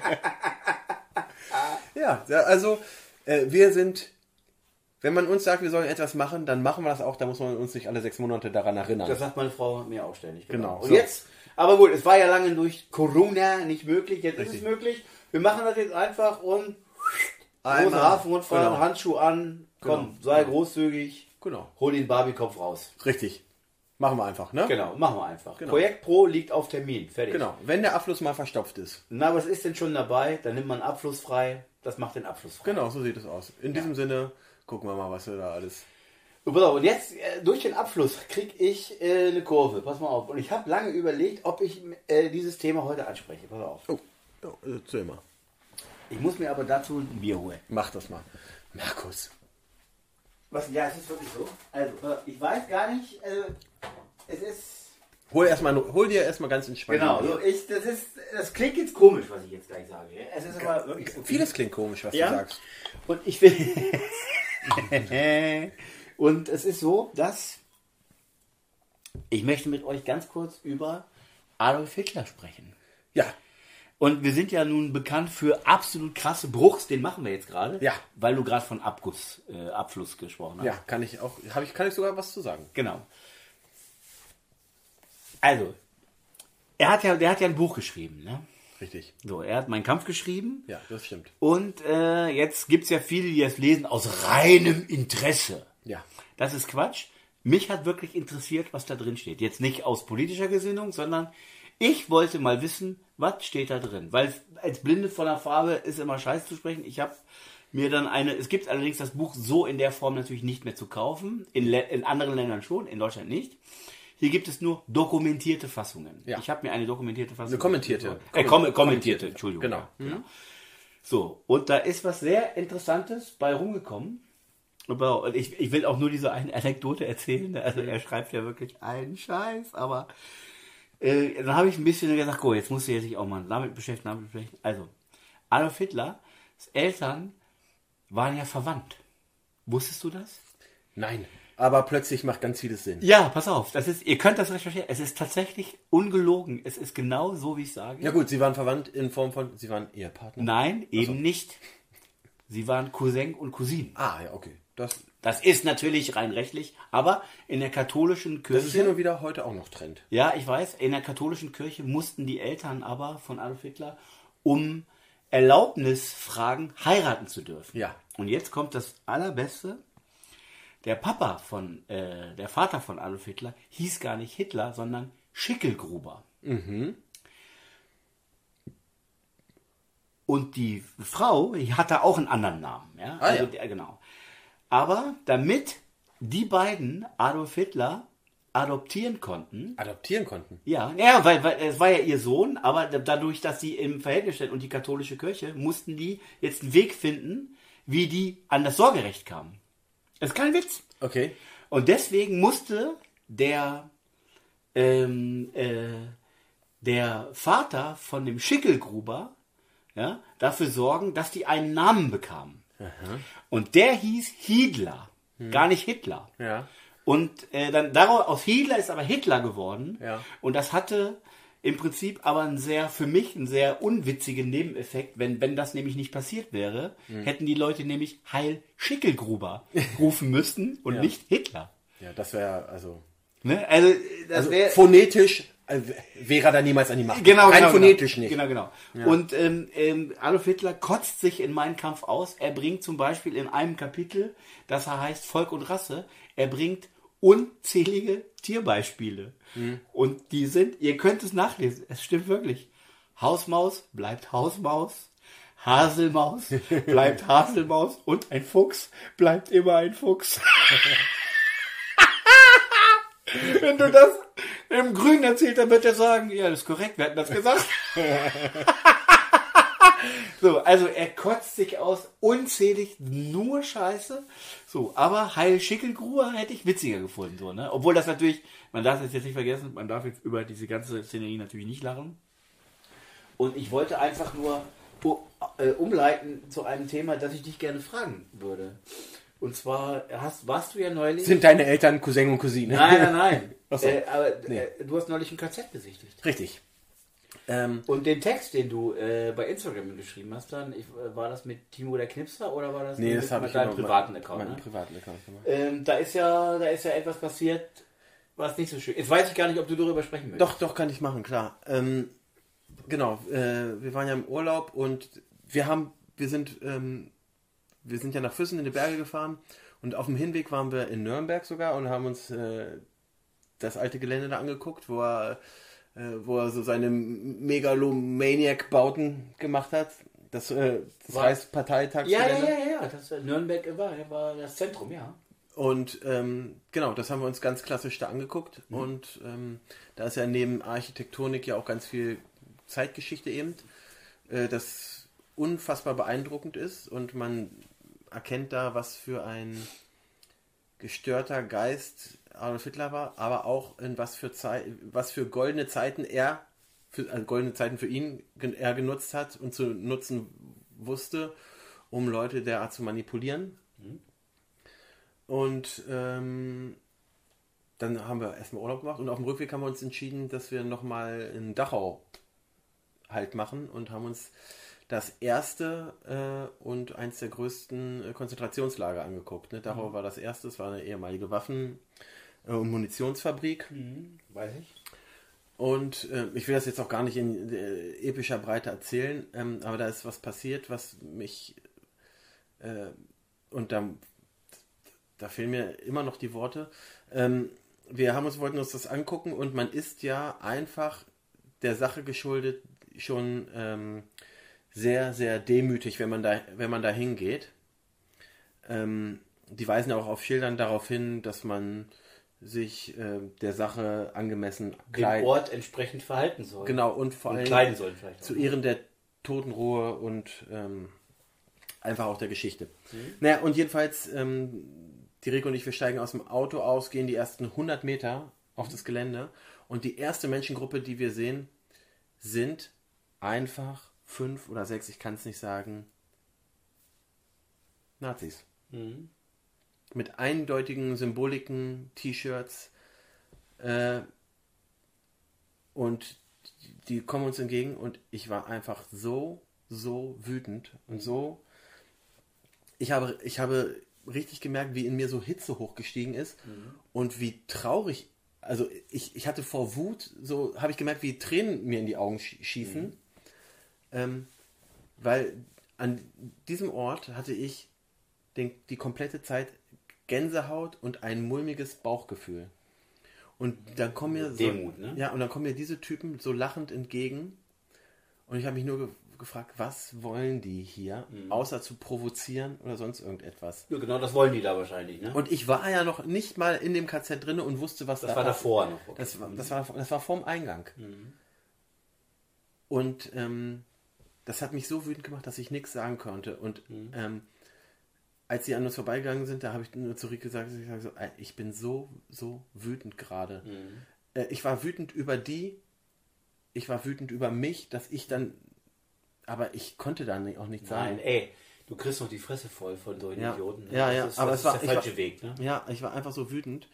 Ja, also äh, wir sind, wenn man uns sagt, wir sollen etwas machen, dann machen wir das auch, da muss man uns nicht alle sechs Monate daran erinnern. Das sagt meine Frau mir auch ständig. Genau. Genau. Und so. jetzt, aber gut, es war ja lange durch Corona nicht möglich, jetzt Richtig. ist es möglich. Wir machen das jetzt einfach und Einmal. große Hafenrundfahrt, Genau. Handschuh an, komm, Genau. sei Genau. großzügig, Genau. hol den Barbiekopf raus. Richtig. Machen wir einfach, ne? Genau, machen wir einfach. Genau. Projekt Pro liegt auf Termin, fertig. Genau. Wenn der Abfluss mal verstopft ist. Na, was ist denn schon dabei? Dann nimmt man Abfluss frei, das macht den Abfluss frei. Genau, so sieht es aus. In diesem Sinne, gucken wir mal, was wir da alles... Und jetzt, äh, durch den Abfluss, kriege ich äh, eine Kurve. Pass mal auf. Und ich habe lange überlegt, ob ich äh, dieses Thema heute anspreche. Pass auf. Oh, oh erzähl mal. Ich muss mir aber dazu ein Bier holen. Mach das mal. Markus. Was? Ja, es ist wirklich so. Also, ich weiß gar nicht, äh, es ist... Hol, erst mal, hol dir erstmal ganz entspannt. Genau, so ich, das, ist, das klingt jetzt komisch, was ich jetzt gleich sage. Es ist aber wirklich so. Vieles klingt komisch, was Ja? du sagst. Und ich will... Und es ist so, dass ich möchte mit euch ganz kurz über Adolf Hitler sprechen. Ja. Und wir sind ja nun bekannt für absolut krasse Bruchs, den machen wir jetzt gerade. Ja. Weil du gerade von Abguss, äh, Abfluss gesprochen hast. Ja, kann ich auch, habe ich, kann ich sogar was zu sagen. Genau. Also, er hat ja, der hat ja ein Buch geschrieben, ne? Richtig. So, er hat Mein Kampf geschrieben. Ja, das stimmt. Und äh, jetzt gibt es ja viele, die das lesen aus reinem Interesse. Ja. Das ist Quatsch. Mich hat wirklich interessiert, was da drin steht. Jetzt nicht aus politischer Gesinnung, sondern ich wollte mal wissen, was steht da drin. Weil als Blinde von der Farbe ist immer scheiße zu sprechen. Ich habe mir dann eine, es gibt allerdings das Buch so in der Form natürlich nicht mehr zu kaufen. In, in anderen Ländern schon, in Deutschland nicht. Hier gibt es nur dokumentierte Fassungen. Ja. Ich habe mir eine dokumentierte Fassung... Eine kommentierte. Äh, kom kommentierte, Entschuldigung. Genau. Ja. So, und da ist was sehr Interessantes bei rumgekommen. Und ich, ich will auch nur diese eine Anekdote erzählen. Also er schreibt ja wirklich einen Scheiß, aber äh, dann habe ich ein bisschen gesagt, oh, jetzt muss ich sich auch mal damit beschäftigen, damit beschäftigen. Also, Adolf Hitlers Eltern waren ja verwandt. Wusstest du das? Nein. Aber plötzlich macht ganz vieles Sinn. Ja, pass auf. Das ist, ihr könnt das recherchieren. Es ist tatsächlich ungelogen. Es ist genau so, wie ich sage. Ja gut, sie waren verwandt in Form von, sie waren Ehepartner? Nein, eben so. Nicht. Sie waren Cousin und Cousine. Ah, ja, okay. Das, das ist natürlich rein rechtlich, aber in der katholischen Kirche... Das ist hin und wieder heute auch noch Trend. Ja, ich weiß. In der katholischen Kirche mussten die Eltern aber von Adolf Hitler um Erlaubnis fragen, heiraten zu dürfen. Ja. Und jetzt kommt das Allerbeste. Der Papa von, äh, der Vater von Adolf Hitler hieß gar nicht Hitler, sondern Schickelgruber. Mhm. Und die Frau hatte auch einen anderen Namen. Ja? Ah, also, ja. der, genau. Aber damit die beiden Adolf Hitler adoptieren konnten. Adoptieren konnten? Ja, ja, weil, weil es war ja ihr Sohn, aber dadurch, dass sie im Verhältnis stehen und die katholische Kirche, mussten die jetzt einen Weg finden, wie die an das Sorgerecht kamen. Das ist kein Witz. Okay. Und deswegen musste der, ähm, äh, der Vater von dem Schickelgruber ja, dafür sorgen, dass die einen Namen bekamen. Aha. Und der hieß Hiedler, hm. gar nicht Hitler. Ja. Und äh, dann daraus, aus Hiedler ist aber Hitler geworden. Ja. Und das hatte im Prinzip aber einen sehr, für mich einen sehr unwitzigen Nebeneffekt. Wenn, wenn das nämlich nicht passiert wäre, hm. hätten die Leute nämlich Heil Schickelgruber rufen müssen und ja. nicht Hitler. Ja, das wäre also... Ne? Also, das also wär, phonetisch äh, wäre er da niemals an die Macht. Genau, Rein genau, phonetisch genau. nicht. Genau, genau. Ja. Und ähm, ähm, Adolf Hitler kotzt sich in Mein Kampf aus. Er bringt zum Beispiel in einem Kapitel, das heißt Volk und Rasse, er bringt unzählige Tierbeispiele. Hm. Und die sind, ihr könnt es nachlesen, es stimmt wirklich. Hausmaus bleibt Hausmaus, Haselmaus bleibt Haselmaus und ein Fuchs bleibt immer ein Fuchs. Wenn du das im Grünen erzählt, dann wird er sagen, ja, das ist korrekt, wir hatten das gesagt. So, also er kotzt sich aus, unzählig, nur Scheiße. So, aber Heil Schickelgruber hätte ich witziger gefunden, so, ne? Obwohl das natürlich, man darf es jetzt nicht vergessen, man darf jetzt über diese ganze Szenerie natürlich nicht lachen. Und ich wollte einfach nur uh, umleiten zu einem Thema, das ich dich gerne fragen würde. Und zwar hast, warst du ja neulich... Sind deine Eltern Cousin und Cousine? Nein, nein, nein. Ach so. äh, aber Nee. äh, du hast neulich ein K Z besichtigt. Richtig. Ähm, Und den Text, den du äh, bei Instagram geschrieben hast, dann ich, äh, war das mit Timo der Knipser oder war das nee, mit das habe ich deinem immer privaten mit Account? meinem Ne? privaten Account gemacht. Ähm, da ist ja, da ist ja etwas passiert, was nicht so schön. Jetzt weiß ich gar nicht, ob du darüber sprechen möchtest. Doch, doch, kann ich machen, klar. Ähm, genau, äh, wir waren ja im Urlaub und wir haben, wir sind, ähm, wir sind ja nach Füssen in die Berge gefahren und auf dem Hinweg waren wir in Nürnberg sogar und haben uns äh, das alte Gelände da angeguckt, wo er, äh, wo er so seine Megalomaniac-Bauten gemacht hat. Das, äh, das War- heißt Parteitagsgelände. ja, ja, ja, ja, das, äh, Nürnberg war, war das Zentrum, ja. Und ähm, genau, das haben wir uns ganz klassisch da angeguckt. Mhm. Und ähm, da ist ja neben Architektonik ja auch ganz viel Zeitgeschichte eben, äh, das unfassbar beeindruckend ist. Und man erkennt da, was für ein gestörter Geist Adolf Hitler war, aber auch in was für Zeit, was für goldene Zeiten er, für, also goldene Zeiten für ihn gen- er genutzt hat und zu nutzen wusste, um Leute derart zu manipulieren. Mhm. Und ähm, dann haben wir erstmal Urlaub gemacht und auf dem Rückweg haben wir uns entschieden, dass wir nochmal in Dachau Halt machen und haben uns das erste äh, und eins der größten äh, Konzentrationslager angeguckt. Ne? Dachau mhm. war das erste, es war eine ehemalige Waffen- äh, und Munitionsfabrik. Mhm, weiß ich. Und äh, ich will das jetzt auch gar nicht in äh, epischer Breite erzählen, ähm, aber da ist was passiert, was mich äh, und da, da fehlen mir immer noch die Worte. Ähm, wir haben uns, wollten uns das angucken und man ist ja einfach der Sache geschuldet schon ähm, sehr, sehr demütig, wenn man da, wenn man da hingeht. Ähm, die weisen ja auch auf Schildern darauf hin, dass man sich äh, der Sache angemessen kleiden, dem Ort entsprechend verhalten soll. Genau, und vor allem kleiden soll vielleicht zu Ehren der Totenruhe und ähm, einfach auch der Geschichte. Mhm. Naja, und jedenfalls, ähm, die Rico und ich, wir steigen aus dem Auto aus, gehen die ersten hundert Meter auf das Gelände und die erste Menschengruppe, die wir sehen, sind einfach fünf oder sechs, ich kann es nicht sagen, Nazis. Mhm. Mit eindeutigen Symboliken, T-Shirts äh, und die kommen uns entgegen und ich war einfach so, so wütend und so, ich habe, ich habe richtig gemerkt, wie in mir so Hitze hochgestiegen ist mhm. und wie traurig, also ich, ich hatte vor Wut, so habe ich gemerkt, wie Tränen mir in die Augen schießen, mhm. ähm, weil an diesem Ort hatte ich den, die komplette Zeit Gänsehaut und ein mulmiges Bauchgefühl. Und dann kommen mir so, Demut, ne? Ja, und dann kommen mir diese Typen so lachend entgegen. Und ich habe mich nur ge- gefragt, was wollen die hier, mhm. außer zu provozieren oder sonst irgendetwas. Ja, genau, das wollen die da wahrscheinlich, ne? Und ich war ja noch nicht mal in dem K Z drin und wusste, was das da war davor noch. Okay. Das war, das war, das war vorm Eingang. Mhm. Und ähm, das hat mich so wütend gemacht, dass ich nichts sagen konnte. Und mhm. ähm, als sie an uns vorbeigegangen sind, da habe ich nur zurück gesagt, ich, sage so, ich bin so, so wütend gerade. Mhm. Äh, ich war wütend über die, ich war wütend über mich, dass ich dann, aber ich konnte da nicht, auch nichts sagen. Nein, ey, du kriegst noch die Fresse voll von solchen ja. Idioten. Ne? Ja, ja, das ist, aber das es ist war der falsche war, Weg. Ne? Ja, ich war einfach so wütend.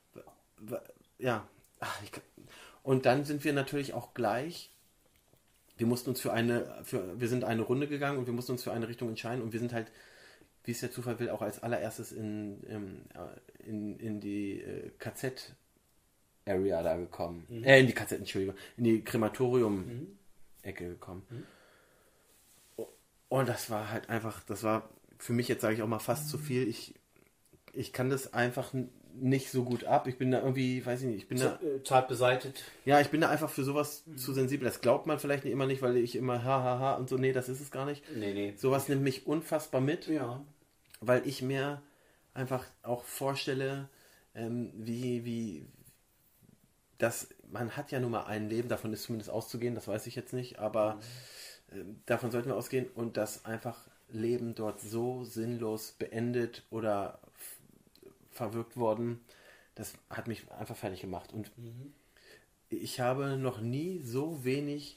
Ja, ach, ich, und dann sind wir natürlich auch gleich, wir mussten uns für eine, für, wir sind eine Runde gegangen und wir mussten uns für eine Richtung entscheiden und wir sind halt, wie es der Zufall will, auch als allererstes in, in, in die äh, K Z-Area da gekommen. Mhm. Äh, in die K Z, Entschuldigung, in die Krematorium-Ecke gekommen. Mhm. Und das war halt einfach, das war für mich jetzt, sage ich auch mal, fast mhm. zu viel. Ich, ich kann das einfach nicht so gut ab. Ich bin da irgendwie, weiß ich nicht, ich bin Z- da... Zart beseitet. Ja, ich bin da einfach für sowas mhm. zu sensibel. Das glaubt man vielleicht nicht immer nicht, weil ich immer ha, ha, ha und so, nee, das ist es gar nicht. Nee, nee. Sowas nimmt mich unfassbar mit. Ja. Weil ich mir einfach auch vorstelle, ähm, wie, wie das, man hat ja nun mal ein Leben, davon ist zumindest auszugehen, das weiß ich jetzt nicht, aber mhm. äh, davon sollten wir ausgehen und dass einfach Leben dort so sinnlos beendet oder f- verwirkt worden, das hat mich einfach fertig gemacht und mhm. ich habe noch nie so wenig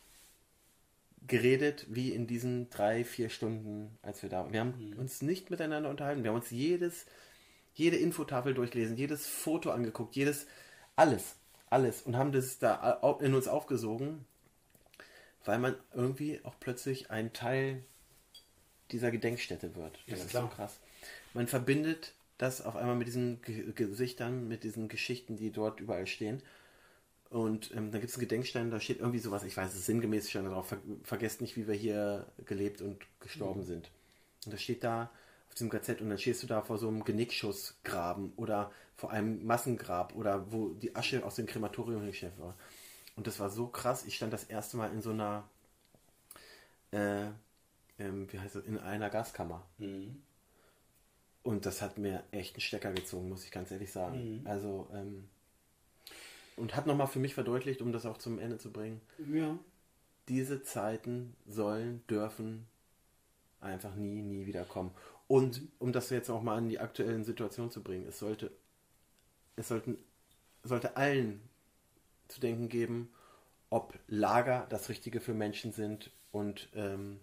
geredet wie in diesen drei, vier Stunden, als wir da waren. Wir haben mhm. uns nicht miteinander unterhalten. Wir haben uns jedes, jede Infotafel durchgelesen, jedes Foto angeguckt, jedes, alles, alles und haben das da in uns aufgesogen, weil man irgendwie auch plötzlich ein Teil dieser Gedenkstätte wird. Das ja, ist klar. So krass. Man verbindet das auf einmal mit diesen Ge- Gesichtern, mit diesen Geschichten, die dort überall stehen. Und ähm, da gibt es einen Gedenkstein, da steht irgendwie sowas, ich weiß es ist sinngemäß schon darauf, ver- vergesst nicht, wie wir hier gelebt und gestorben mhm. sind. Und das steht da auf diesem K Z und dann stehst du da vor so einem Genickschussgraben oder vor einem Massengrab oder wo die Asche aus dem Krematorium hingestellt war. Und das war so krass, ich stand das erste Mal in so einer, äh, ähm, wie heißt das, in einer Gaskammer. Mhm. Und das hat mir echt einen Stecker gezogen, muss ich ganz ehrlich sagen. Mhm. Also, ähm, und hat nochmal für mich verdeutlicht, um das auch zum Ende zu bringen. Ja. Diese Zeiten sollen, dürfen einfach nie, nie wieder kommen. Und um das jetzt auch mal in die aktuellen Situation zu bringen, es sollte, es sollten, sollte allen zu denken geben, ob Lager das Richtige für Menschen sind und ähm,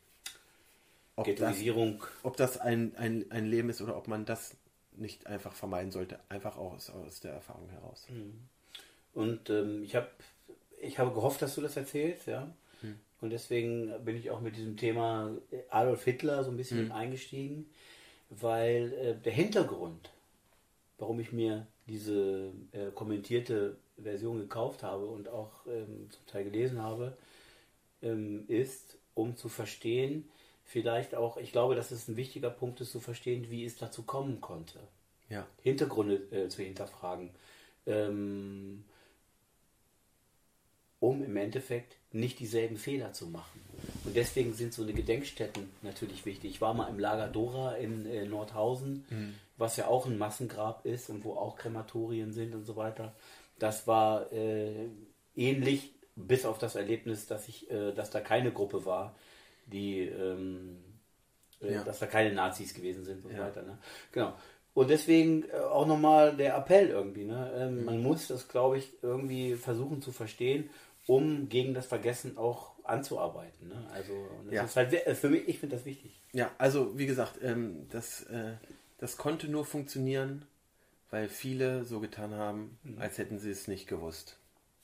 ob, das, ob das ein, ein, ein Leben ist oder ob man das nicht einfach vermeiden sollte, einfach aus, aus der Erfahrung heraus. Und ähm, ich habe ich habe gehofft, dass du das erzählst, ja. Hm. Und deswegen bin ich auch mit diesem Thema Adolf Hitler so ein bisschen mhm. eingestiegen, weil äh, der Hintergrund, warum ich mir diese äh, kommentierte Version gekauft habe und auch ähm, zum Teil gelesen habe, ähm, ist, um zu verstehen, vielleicht auch, ich glaube, dass es ein wichtiger Punkt ist, zu verstehen, wie es dazu kommen konnte. Ja. Hintergründe äh, zu hinterfragen. Ähm, um im Endeffekt nicht dieselben Fehler zu machen. Und deswegen sind so eine Gedenkstätten natürlich wichtig. Ich war mal im Lager Dora in äh, Nordhausen, mhm. was ja auch ein Massengrab ist und wo auch Krematorien sind und so weiter. Das war äh, ähnlich, bis auf das Erlebnis, dass ich, äh, dass da keine Gruppe war, die, ähm, äh, ja. dass da keine Nazis gewesen sind und so ja. weiter. Ne? Genau. Und deswegen äh, auch nochmal der Appell irgendwie. Ne? Ähm, mhm. Man muss das, glaube ich, irgendwie versuchen zu verstehen, um gegen das Vergessen auch anzuarbeiten. Ne? Also das ja. ist halt für mich, ich finde das wichtig. Ja, also wie gesagt, ähm, das, äh, das konnte nur funktionieren, weil viele so getan haben, mhm. als hätten sie es nicht gewusst.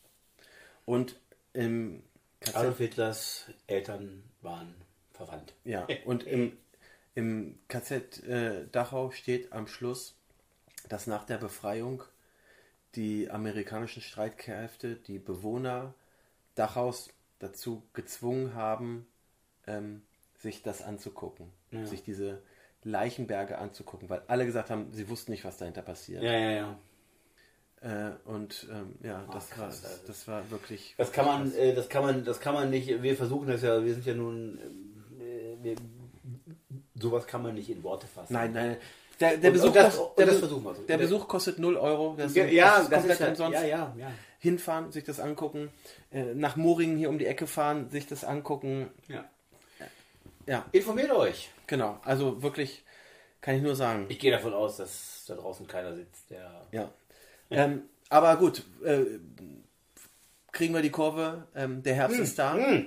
Und im K Z Adolf Hitlers Eltern waren verwandt. Ja, und im, im K Z äh, Dachau steht am Schluss, dass nach der Befreiung die amerikanischen Streitkräfte die Bewohner Dachaus dazu gezwungen haben, ähm, sich das anzugucken, ja. sich diese Leichenberge anzugucken, weil alle gesagt haben, sie wussten nicht, was dahinter passiert. Ja, ja, ja. Äh, und ähm, ja, oh, das, krass, war, das war wirklich. Das kann man, äh, das kann man, das kann man nicht. Wir versuchen das ja. Wir sind ja nun. Äh, wir, sowas kann man nicht in Worte fassen. Nein, nein. Der, der, Besuch, das, kostet, der, das Besuch, der Besuch kostet null Euro. Das ja, ist, ja, das ist das komplett ist ja, umsonst. Ja, ja, ja. Hinfahren, sich das angucken. Äh, nach Moringen hier um die Ecke fahren, sich das angucken. Ja. Ja. Informiert euch. Genau. Also wirklich, kann ich nur sagen. Ich gehe davon aus, dass da draußen keiner sitzt, der. Ja. Ähm, aber gut, äh, kriegen wir die Kurve. Ähm, der Herbst hm. ist da. Hm.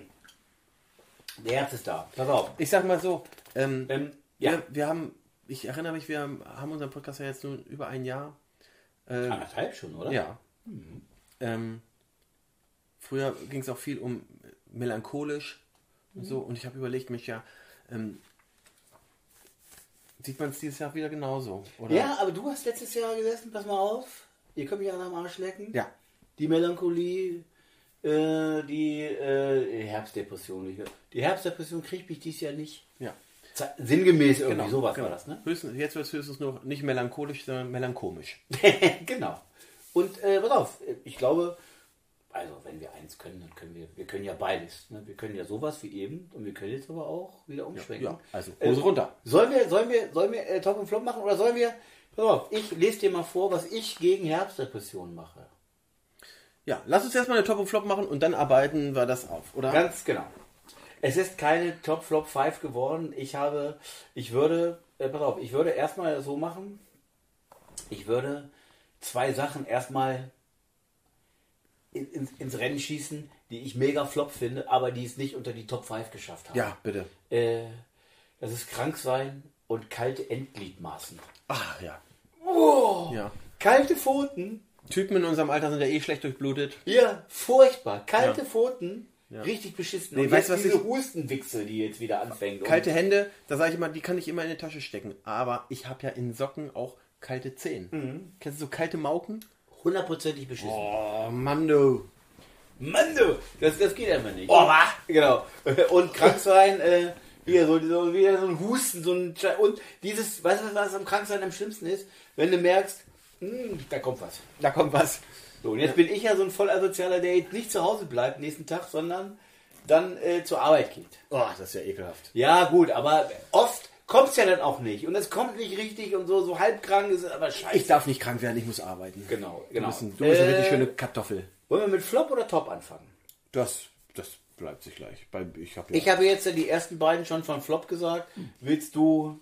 Der Herbst ist da. Pass auf. Ich sag mal so, ähm, ähm, ja. wir, wir haben, ich erinnere mich, wir haben unseren Podcast ja jetzt nun über ein Jahr. Äh, Anderthalb schon, oder? Ja. Mhm. Ähm, früher ging es auch viel um melancholisch mhm. und so. Und ich habe überlegt, mich ja, ähm, sieht man es dieses Jahr wieder genauso, oder? Ja, aber du hast letztes Jahr gesessen, pass mal auf. Ihr könnt mich alle am Arsch lecken. Ja. Die Melancholie, äh, die äh, Herbstdepression. Die Herbstdepression kriegt mich dieses Jahr nicht. Ja. Z- sinngemäß irgendwie, genau, sowas genau. war das, ne? Höchstens, jetzt wird es höchstens nur nicht melancholisch, sondern melanchomisch. Genau. Und äh, pass auf, ich glaube, also wenn wir eins können, dann können wir, wir können ja beides. Ne? Wir können ja sowas wie eben und wir können jetzt aber auch wieder umschwenken. Ja, ja. Also Hose äh, runter. Sollen wir, sollen wir, sollen wir äh, Top und Flop machen oder sollen wir, pass auf, ich lese dir mal vor, was ich gegen Herbstdepressionen mache. Ja, lass uns erstmal eine Top und Flop machen und dann arbeiten wir das auf, oder? Ganz genau. Es ist keine Top Flop fünf geworden. Ich habe, ich würde, äh, pass auf, ich würde erstmal so machen, ich würde zwei Sachen erstmal in, in, ins Rennen schießen, die ich mega flop finde, aber die es nicht unter die Top fünf geschafft haben. Ja, bitte. Äh, das ist Kranksein und kalte Endgliedmaßen. Ach ja. Oh, ja. Kalte Pfoten. Typen in unserem Alter sind ja eh schlecht durchblutet. Ja, furchtbar. Kalte ja. Pfoten. Ja. Richtig beschissen. Nee, und weißt, jetzt was diese ich... Hustenwichse, die jetzt wieder anfängt. Kalte Hände, da sage ich immer, die kann ich immer in die Tasche stecken. Aber ich habe ja in Socken auch kalte Zehen. Mhm. Kennst du so kalte Mauken? Hundertprozentig beschissen. Oh, Mann du. Mann du. Das, das geht einfach nicht. Oh, was? Genau. Und krank sein, äh, wieder so, so, wieder so ein Husten. So ein, und dieses, weißt du, was am Kranksein am schlimmsten ist? Wenn du merkst, mh, da kommt was. Da kommt was. So, und jetzt ja. bin ich ja so ein voll asozialer, der jetzt nicht zu Hause bleibt nächsten Tag, sondern dann äh, zur Arbeit geht. Oh, das ist ja ekelhaft. Ja, gut, aber oft kommt es ja dann auch nicht. Und es kommt nicht richtig und so, so halbkrank ist es aber scheiße. Ich darf nicht krank werden, ich muss arbeiten. Genau, genau. Du bist, ein, du bist äh, eine richtig schöne Kartoffel. Wollen wir mit Flop oder Top anfangen? Das, das bleibt sich gleich. Ich habe ja ich habe jetzt die ersten beiden schon von Flop gesagt. Hm. Willst du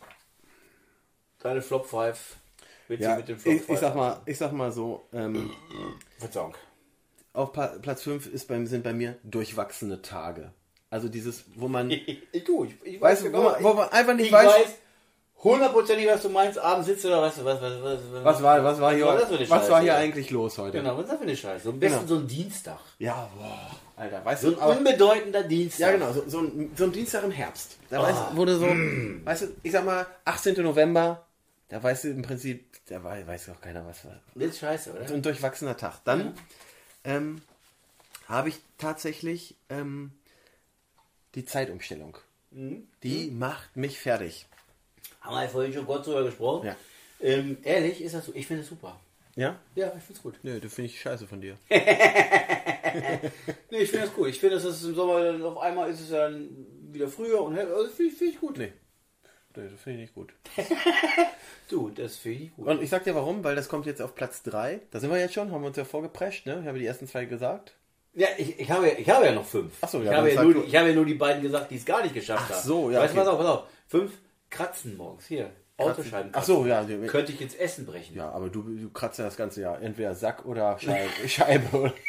deine Flop fünf... Ja, mit dem Flop ich, ich, sag mal, ich sag mal so, ähm, Verzeihung. Auf pa- Platz fünf ist bei, sind bei mir durchwachsene Tage. Also dieses, wo man... ich, ich, du, ich, ich weiß, weiß genau, wo, man, wo man einfach nicht ich weiß... weiß hundertprozentig, was du meinst. Abends sitzt du da, weißt du, was, was, was, was war, was war was hier, war, das für eine was Scheiße, war hier ja. eigentlich los heute? Genau, was ist das für eine Scheiße? Am besten genau. so ein Dienstag. Ja, boah. Alter, weißt So du? ein aber- unbedeutender Dienstag. Ja, genau, so, so, ein, so ein Dienstag im Herbst. Da Oh. weißt, wurde so, weißt du, ich sag mal, achtzehnten November, da weißt du im Prinzip, da weiß, weiß auch keiner, was war. Das ist scheiße, oder? So ein durchwachsener Tag. Dann ähm, habe ich tatsächlich ähm, die Zeitumstellung. Die macht mich fertig. Haben wir ja vorhin schon kurz drüber gesprochen. Ja. Ähm, ehrlich, ist das so? Ich finde es super. Ja? Ja, ich finde es gut. Nö, das finde ich scheiße von dir. Nee, ich finde das gut. Ich finde, dass es im Sommer dann auf einmal ist es dann wieder früher und hell. Also finde ich, find ich gut. Nee. Nee, das finde ich nicht gut. Du, das finde ich gut. Und ich sag dir warum, weil das kommt jetzt auf Platz drei. Da sind wir jetzt schon, haben wir uns ja vorgeprescht, ne? Ich habe die ersten zwei gesagt. Ja, ich, ich, habe, ich habe ja noch fünf. Ach so, ja, ich, dann habe ja sag nur, du- die- ich habe ja nur die beiden gesagt, die es gar nicht geschafft Ach haben. so, ja, Weißt du, okay. pass auf, pass auf. Fünf Kratzen morgens. Hier, Autoscheiben. Ach so, ja. die- Könnte ich jetzt Essen brechen. Ja, aber du, du kratzt ja das ganze Jahr. Entweder Sack oder Scheibe. Scheibe oder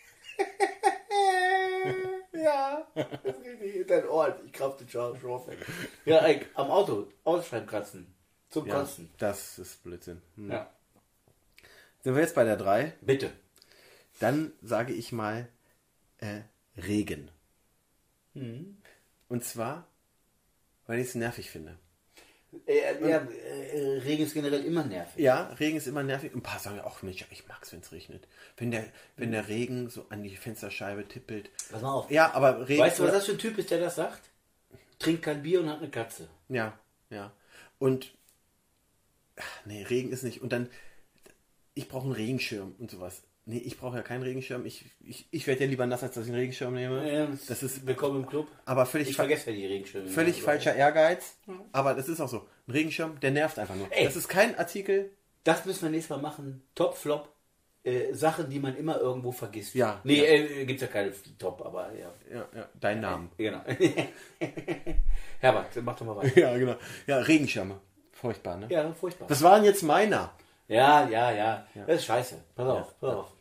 Ja, das ist richtig. Dein Ohr, ich kraft den Schorf weg. Ja, ey, am Auto, Autoscheiben kratzen. Zum ja, Kotzen. das ist Blödsinn. Hm. Ja. Sind wir jetzt bei der drei? Bitte. Dann sage ich mal äh, Regen. Mhm. Und zwar, weil ich es nervig finde. Äh, ja, äh, Regen ist generell immer nervig. Ja, Regen ist immer nervig. Und ein paar sagen ja auch, Mensch, ich mag es, wenn es regnet. Wenn der, wenn der Regen so an die Fensterscheibe tippelt. Pass mal auf. Ja, aber Regen... Weißt du, was das für ein Typ ist, der das sagt? Trinkt kein Bier und hat eine Katze. Ja, ja. Und ach, nee, Regen ist nicht. Und dann, ich brauche einen Regenschirm und sowas. Nee, ich brauche ja keinen Regenschirm. Ich, ich, ich werde ja lieber nass, als dass ich einen Regenschirm nehme. Ja, Das ist willkommen im Club. aber völlig, Ich fa- vergesse ja die Regenschirme. völlig Ja, falscher Ehrgeiz. Aber das ist auch so. Ein Regenschirm, der nervt einfach nur. Ey. Das ist kein Artikel. Das müssen wir nächstes Mal machen. Top, Flop. Äh, Sachen, die man immer irgendwo vergisst. Ja, Nee, ja. äh, gibt es ja keine Top, aber ja. Ja, ja, dein Name. Genau. Herbert, mach doch mal weiter. Ja, genau. Ja, Regenschirme. Furchtbar, ne? Ja, furchtbar. Was war denn jetzt meiner? Ja, ja, ja, Das ist scheiße. Pass auf, pass auf.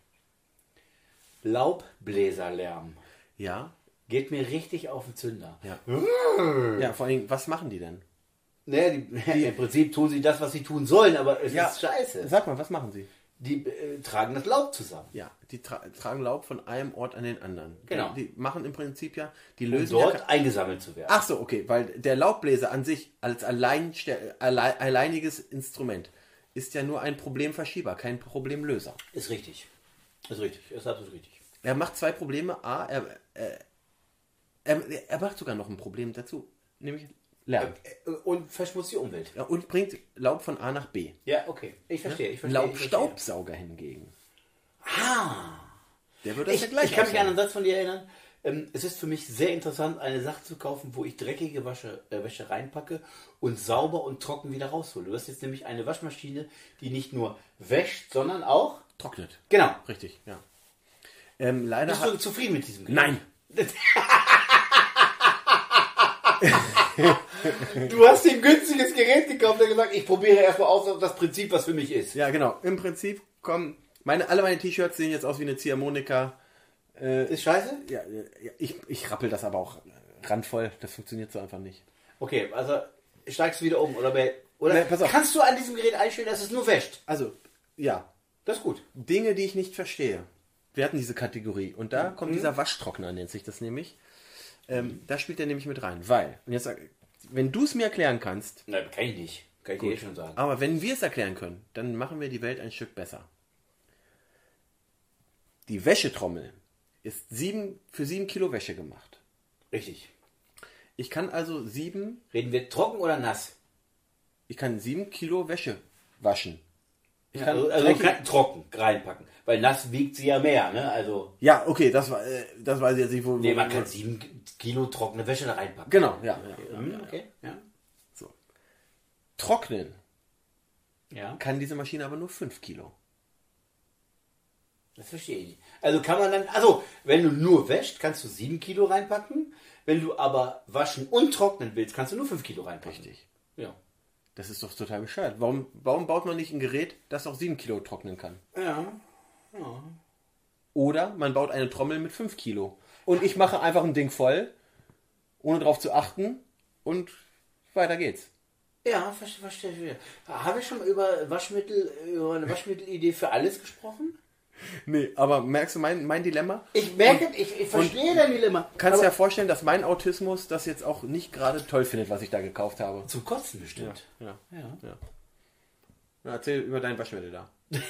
Laubbläserlärm. Ja, Geht mir richtig auf den Zünder. ja. Ja, vor allem, was machen die denn? Naja, die, im Prinzip tun sie das, was sie tun sollen, aber es Ja. ist scheiße. Sag mal, was machen sie? Die äh, tragen das Laub zusammen. Ja, die tra tragen Laub von einem Ort an den anderen. Genau. Die machen im Prinzip ja, die Um lösen ja dort ke- eingesammelt zu werden. Ach so, okay, weil der Laubbläser an sich als allein, alle, alleiniges Instrument ist ja nur ein Problemverschieber, kein Problemlöser. Ist richtig. Ist richtig. Ist absolut richtig. Er macht zwei Probleme. A, er, äh, er, er macht sogar noch ein Problem dazu, nämlich Lärm. Äh, Und verschmutzt die Umwelt. Ja, und bringt Laub von A nach B. Ja, okay. Ich verstehe. Ich verstehe. ich verstehe. Laubstaubsauger hingegen. Ah. Der wird das Ich, ja gleich ich kann mich an aussagen. einen Satz von dir erinnern. Ähm, es ist für mich sehr interessant, eine Sache zu kaufen, wo ich dreckige Wasche, äh, Wäsche reinpacke und sauber und trocken wieder raushole. Du hast jetzt nämlich eine Waschmaschine, die nicht nur wäscht, sondern auch... Trocknet. Genau. Richtig, ja. Ähm, leider Bist hat- du zufrieden mit diesem Gerät? Nein. Du hast dir ein günstiges Gerät gekauft und gesagt, ich probiere erstmal aus, ob das Prinzip was für mich ist. Ja, genau. Im Prinzip kommen meine, alle meine T-Shirts sehen jetzt aus wie eine Ziehharmonika. Äh, Ist scheiße? ja, ja, ich, ich rappel das aber auch randvoll. Das funktioniert so einfach nicht. Okay, also steigst du wieder um oder, bei, oder Nee, pass auf. kannst du an diesem Gerät einstellen, dass es nur wäscht? Also, ja. Das ist gut. Dinge, die ich nicht verstehe. Wir hatten diese Kategorie. Und da kommt Mhm. dieser Waschtrockner, nennt sich das nämlich. Ähm, da spielt er nämlich mit rein. Weil, und jetzt sag, wenn du es mir erklären kannst, Nein, kann ich nicht. Kann ich dir jetzt schon sagen. aber wenn wir es erklären können, dann machen wir die Welt ein Stück besser. Die Wäschetrommel ist sieben, für sieben Kilo Wäsche gemacht. Richtig. Ich kann also sieben, Reden wir trocken oder nass? ich kann sieben Kilo Wäsche waschen. Ich Ja, kann also also dreckig- kann trocken reinpacken. Weil nass wiegt sie ja mehr, ne? Also, ja, okay, das war, äh, das weiß ich jetzt nicht, wo. nee, wo- man kann sieben Kilo trockene Wäsche da reinpacken. Genau, ja. ja, Hm, ja. okay, ja. So. Trocknen Ja, kann diese Maschine aber nur fünf Kilo. das verstehe ich. Also kann man dann, also, wenn du nur wäscht, kannst du sieben Kilo reinpacken. Wenn du aber waschen und trocknen willst, kannst du nur fünf Kilo reinpacken. Richtig. Ja. Das ist doch total bescheuert. Warum, warum baut man nicht ein Gerät, das auch sieben Kilo trocknen kann? Ja. Oder man baut eine Trommel mit fünf Kilo. Und ich mache einfach ein Ding voll, ohne drauf zu achten, und weiter geht's. Ja, verstehe, verstehe. verstehe. Habe ich schon mal über Waschmittel, über eine Waschmittelidee für alles gesprochen? Nee, aber merkst du mein, mein Dilemma? Ich merke, ich, ich verstehe dein Dilemma. Kannst dir aber ja vorstellen, dass mein Autismus das jetzt auch nicht gerade toll findet, was ich da gekauft habe. zum Kotzen bestimmt. Ja. Ja. ja. Na, erzähl über dein Waschmittel da.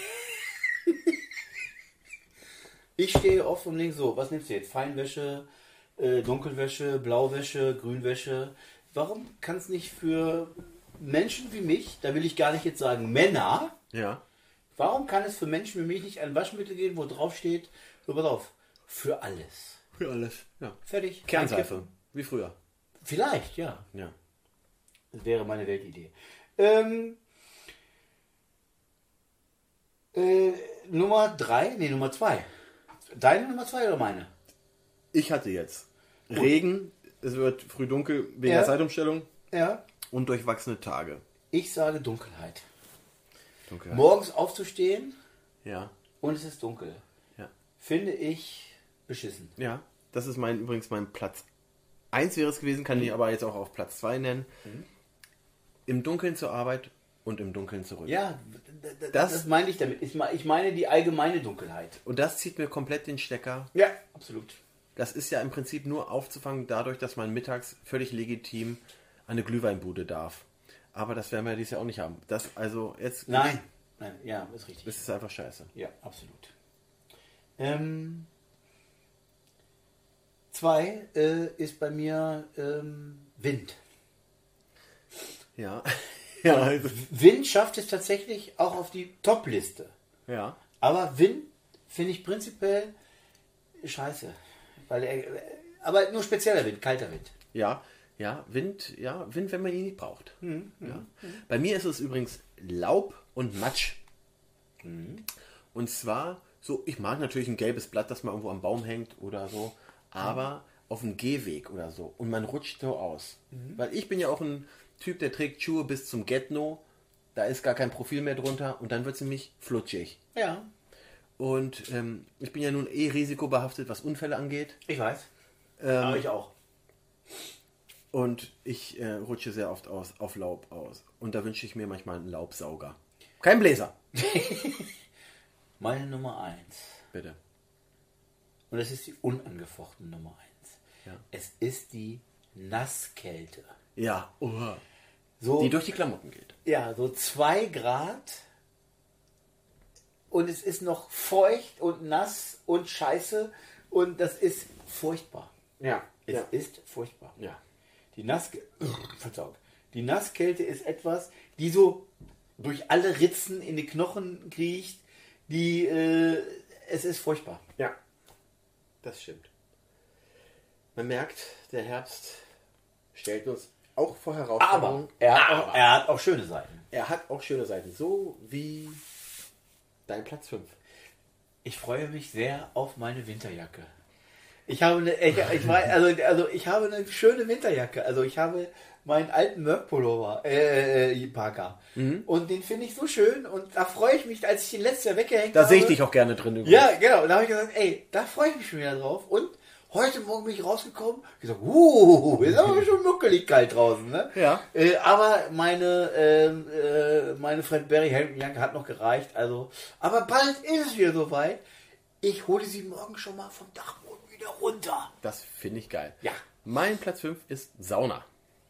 Ich stehe oft und denke so, was nimmst du jetzt? Feinwäsche, äh, Dunkelwäsche, Blauwäsche, Grünwäsche. Warum kann es nicht für Menschen wie mich, da will ich gar nicht jetzt sagen Männer, Ja. warum kann es für Menschen wie mich nicht ein Waschmittel geben, wo drauf steht, so pass auf, für alles. Für alles. Ja. Fertig. Kernseife. Wie früher. Vielleicht, ja. Ja. Das wäre meine Weltidee. Ähm, äh, Nummer drei, nee, Nummer zwei. Deine Nummer zwei oder meine? Ich hatte jetzt Regen, es wird früh dunkel wegen Ja. der Zeitumstellung Ja. und durchwachsene Tage. Ich sage Dunkelheit. Dunkelheit. Morgens aufzustehen Ja. und es ist dunkel. Ja. Finde ich beschissen. Ja. Das ist mein übrigens mein Platz eins wäre es gewesen, kann ich aber jetzt auch auf Platz zwei nennen. Mhm. Im Dunkeln zur Arbeit und im Dunkeln zurück. Ja, d- d- Das- das, meine ich damit. Ich me- ich meine die allgemeine Dunkelheit. Und das zieht mir komplett den Stecker. Ja, absolut. Das ist ja im Prinzip nur aufzufangen dadurch, dass man mittags völlig legitim an eine Glühweinbude darf. Aber das werden wir dieses Jahr auch nicht haben. Das, also jetzt Nein, nein, ja, ist richtig. Das ist einfach scheiße. Ja, absolut. Ähm, zwei äh, ist bei mir ähm, Wind. Ja. ja, also, Wind schafft es tatsächlich auch auf die Top-Liste. ja. Aber Wind finde ich prinzipiell scheiße. Weil er, aber nur spezieller Wind, kalter Wind. Ja, ja, Wind, ja, Wind, wenn man ihn nicht braucht. Mhm, Ja. Bei mir ist es übrigens Laub und Matsch. Mhm. Und zwar so, ich mag natürlich ein gelbes Blatt, das mal irgendwo am Baum hängt oder so, aber auf dem Gehweg oder so. Und man rutscht so aus. Mhm. Weil ich bin ja auch ein Typ, der trägt Schuhe bis zum Get-No. Da ist gar kein Profil mehr drunter und dann wird es nämlich flutschig. Ja, Und ähm, ich bin ja nun eh risikobehaftet, was Unfälle angeht. ich weiß. Ähm, Aber ich auch. Und ich äh, rutsche sehr oft aus, auf Laub aus. Und da wünsche ich mir manchmal einen Laubsauger. Kein Bläser. Meine Nummer eins. Bitte. Und das ist die unangefochtene Nummer eins. Ja. Es ist die Nasskälte. Ja, oha. So, Die durch die Klamotten geht. ja, so zwei Grad und es ist noch feucht und nass und scheiße und das ist furchtbar. Ja. Es Ja. ist furchtbar. ja. Die Nasskälte, Verzeihung. Die Nasskälte ist etwas, die so durch alle Ritzen in die Knochen kriecht, die, äh, es ist furchtbar. Ja. Das stimmt. Man merkt, der Herbst stellt uns auch vor Herausforderungen. Aber er hat, Aber Auch, er hat auch schöne Seiten. er hat auch schöne Seiten. So wie dein Platz fünf. Ich freue mich sehr auf meine Winterjacke. Ich habe eine, ich, ich weiß, also, also ich habe eine schöne Winterjacke. Also ich habe meinen alten Merc-Pullover, äh, äh, Parker. Und den finde ich so schön und da freue ich mich, als ich den letztes Jahr weggehängt Da habe. sehe ich dich auch gerne drin. übrigens. Ja, genau. Und da habe ich gesagt, ey, da freue ich mich schon wieder drauf. Und heute Morgen bin ich rausgekommen. Ich gesagt, uh, ist aber schon muckelig kalt draußen, ne? Ja. Äh, aber meine, ähm, äh, meine Fred Berry Jacke hat noch gereicht. Also, aber bald ist es wieder soweit. Ich hole sie morgen schon mal vom Dachboden wieder runter. Das finde ich geil. Ja. Mein Platz fünf ist Sauna.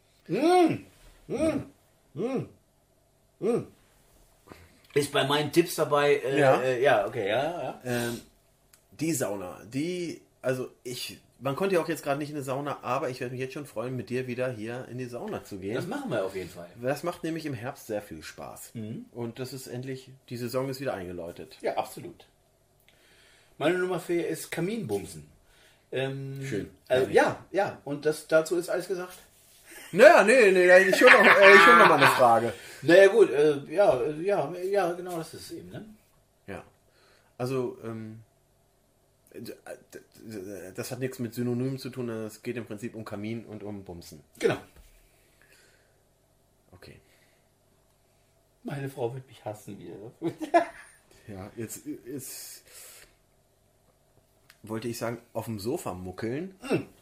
Ist bei meinen Tipps dabei. Äh, Ja. Äh, ja, okay, ja, ja. Ähm, die Sauna, die, also ich, man konnte ja auch jetzt gerade nicht in eine Sauna, aber ich werde mich jetzt schon freuen, mit dir wieder hier in die Sauna zu gehen. Das machen wir auf jeden Fall. Das macht nämlich im Herbst sehr viel Spaß. Und das ist endlich, die Saison ist wieder eingeläutet. Ja, absolut. Meine Nummer vier ist Kaminbumsen. Ähm, Schön. Also, ja, ja. Und das, dazu ist alles gesagt. Naja, nee, nee, nee, ich schon noch, äh, ich schon noch mal eine Frage. Naja gut, äh, ja, äh, ja, ja, genau das ist es eben. Ne? Ja. Also, ähm, d- d- das hat nichts mit Synonymen zu tun, es geht im Prinzip um Kamin und um Bumsen. Genau. Okay. Meine Frau wird mich hassen wieder. Ja, jetzt ist, wollte ich sagen, auf dem Sofa muckeln.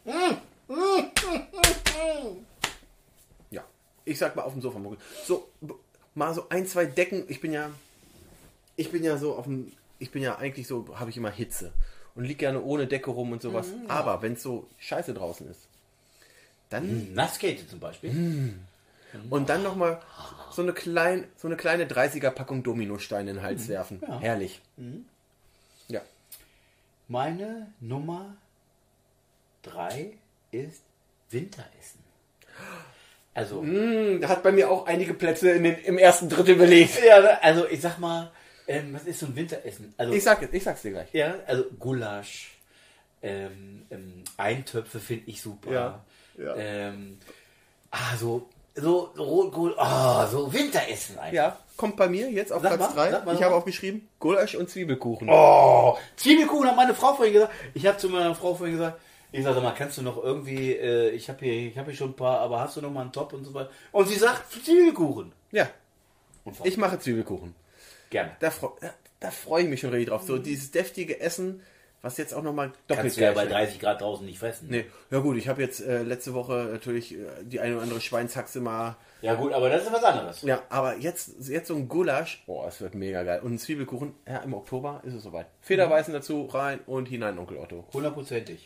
Ja, ich sag mal auf dem Sofa muckeln. So, b- mal so ein, zwei Decken. Ich bin ja, ich bin ja so auf dem, ich bin ja eigentlich so, habe ich immer Hitze und liege gerne ohne Decke rum und sowas. Mhm, ja. Aber wenn es so scheiße draußen ist, dann Nasskälte zum Beispiel. und dann nochmal so eine klein, so eine kleine dreißiger Packung Dominosteine in den Hals werfen. Ja. Herrlich. Ja. Meine Nummer drei ist Winteressen. Also, Hm, da hat bei mir auch einige Plätze in den, im ersten Drittel belegt. ja, also ich sag mal, ähm, was ist so ein Winteressen? Also, Ich, sag, ich sag's dir gleich. ja, also Gulasch, ähm, ähm, Eintöpfe finde ich super. Ja, ja. Ähm, ah, so, so, so Rotkohl, ah, so Winteressen einfach. Ja, kommt bei mir jetzt auf Sag Platz mal, drei. sag mal, Ich sag habe mal. aufgeschrieben, Gulasch und Zwiebelkuchen. Oh, Zwiebelkuchen hat meine Frau vorhin gesagt. Ich habe zu meiner Frau vorhin gesagt, ich sage mal, kannst du noch irgendwie, äh, ich habe hier, ich habe hier schon ein paar, aber hast du noch mal einen Top und so weiter. Und sie sagt Zwiebelkuchen. Ja, Unfassbar. ich mache Zwiebelkuchen. Gerne. Da, freu, da, da freue ich mich schon richtig drauf. So dieses deftige Essen, was jetzt auch nochmal doppelt Kannst du ja geil bei schmeckt. dreißig Grad draußen nicht fressen. Nee, ja gut, ich habe jetzt äh, letzte Woche natürlich äh, die eine oder andere Schweinshaxe mal. Ja gut, aber das ist was anderes. Ja, aber jetzt, jetzt so ein Gulasch, oh, es wird mega geil. Und ein Zwiebelkuchen, ja, im Oktober ist es soweit. Federweißen dazu, rein und hinein, Onkel Otto. Hundertprozentig.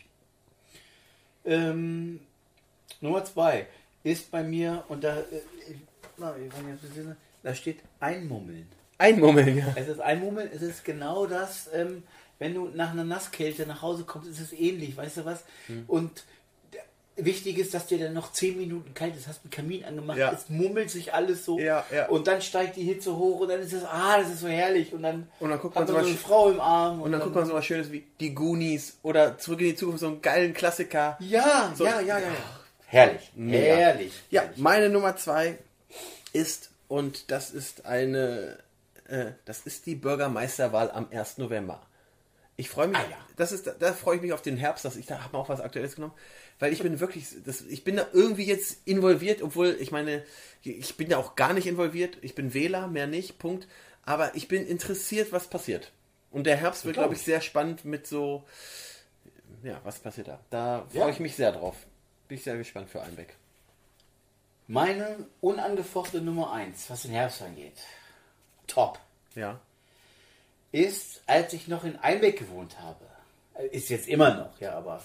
Ähm, Nummer zwei ist bei mir, und da, äh, ich, na, ich kann jetzt sehen, da steht Einmummeln. Einmummeln, ja. Es ist Einmummeln, es ist genau das, ähm, wenn du nach einer Nasskälte nach Hause kommst, ist es ähnlich, weißt du was? Hm. Und d- wichtig ist, dass dir dann noch zehn Minuten kalt ist, hast einen Kamin angemacht, Ja. es mummelt sich alles so Ja, ja. und dann steigt die Hitze hoch und dann ist es, ah, das ist so herrlich und dann, Und dann guckt hat man man so so eine was- Frau im Arm Und dann guckt man so was Schönes wie die Goonies oder Zurück in die Zukunft, so einen geilen Klassiker. ja, So- ja, ja, ja, ja. Herrlich, Mega. herrlich. Ja, herrlich. meine Nummer zwei ist, und das ist eine, äh, das ist die Bürgermeisterwahl am ersten November. Ich freue mich, Ah, ja. das ist, da freue ich mich auf den Herbst, dass ich da habe auch was Aktuelles genommen, weil ich bin wirklich, das, ich bin da irgendwie jetzt involviert, obwohl ich meine, ich bin da auch gar nicht involviert. Ich bin Wähler, mehr nicht, Punkt. Aber ich bin interessiert, was passiert. Und der Herbst wird, glaube ich, sehr spannend mit so, ja, was passiert da? Da freue Ja. ich mich sehr drauf. Bin ich sehr gespannt für Einbeck. Meine unangefochtene Nummer eins, was den Herbst angeht, top, Ja. ist, als ich noch in Einbeck gewohnt habe, ist jetzt immer noch, ja, aber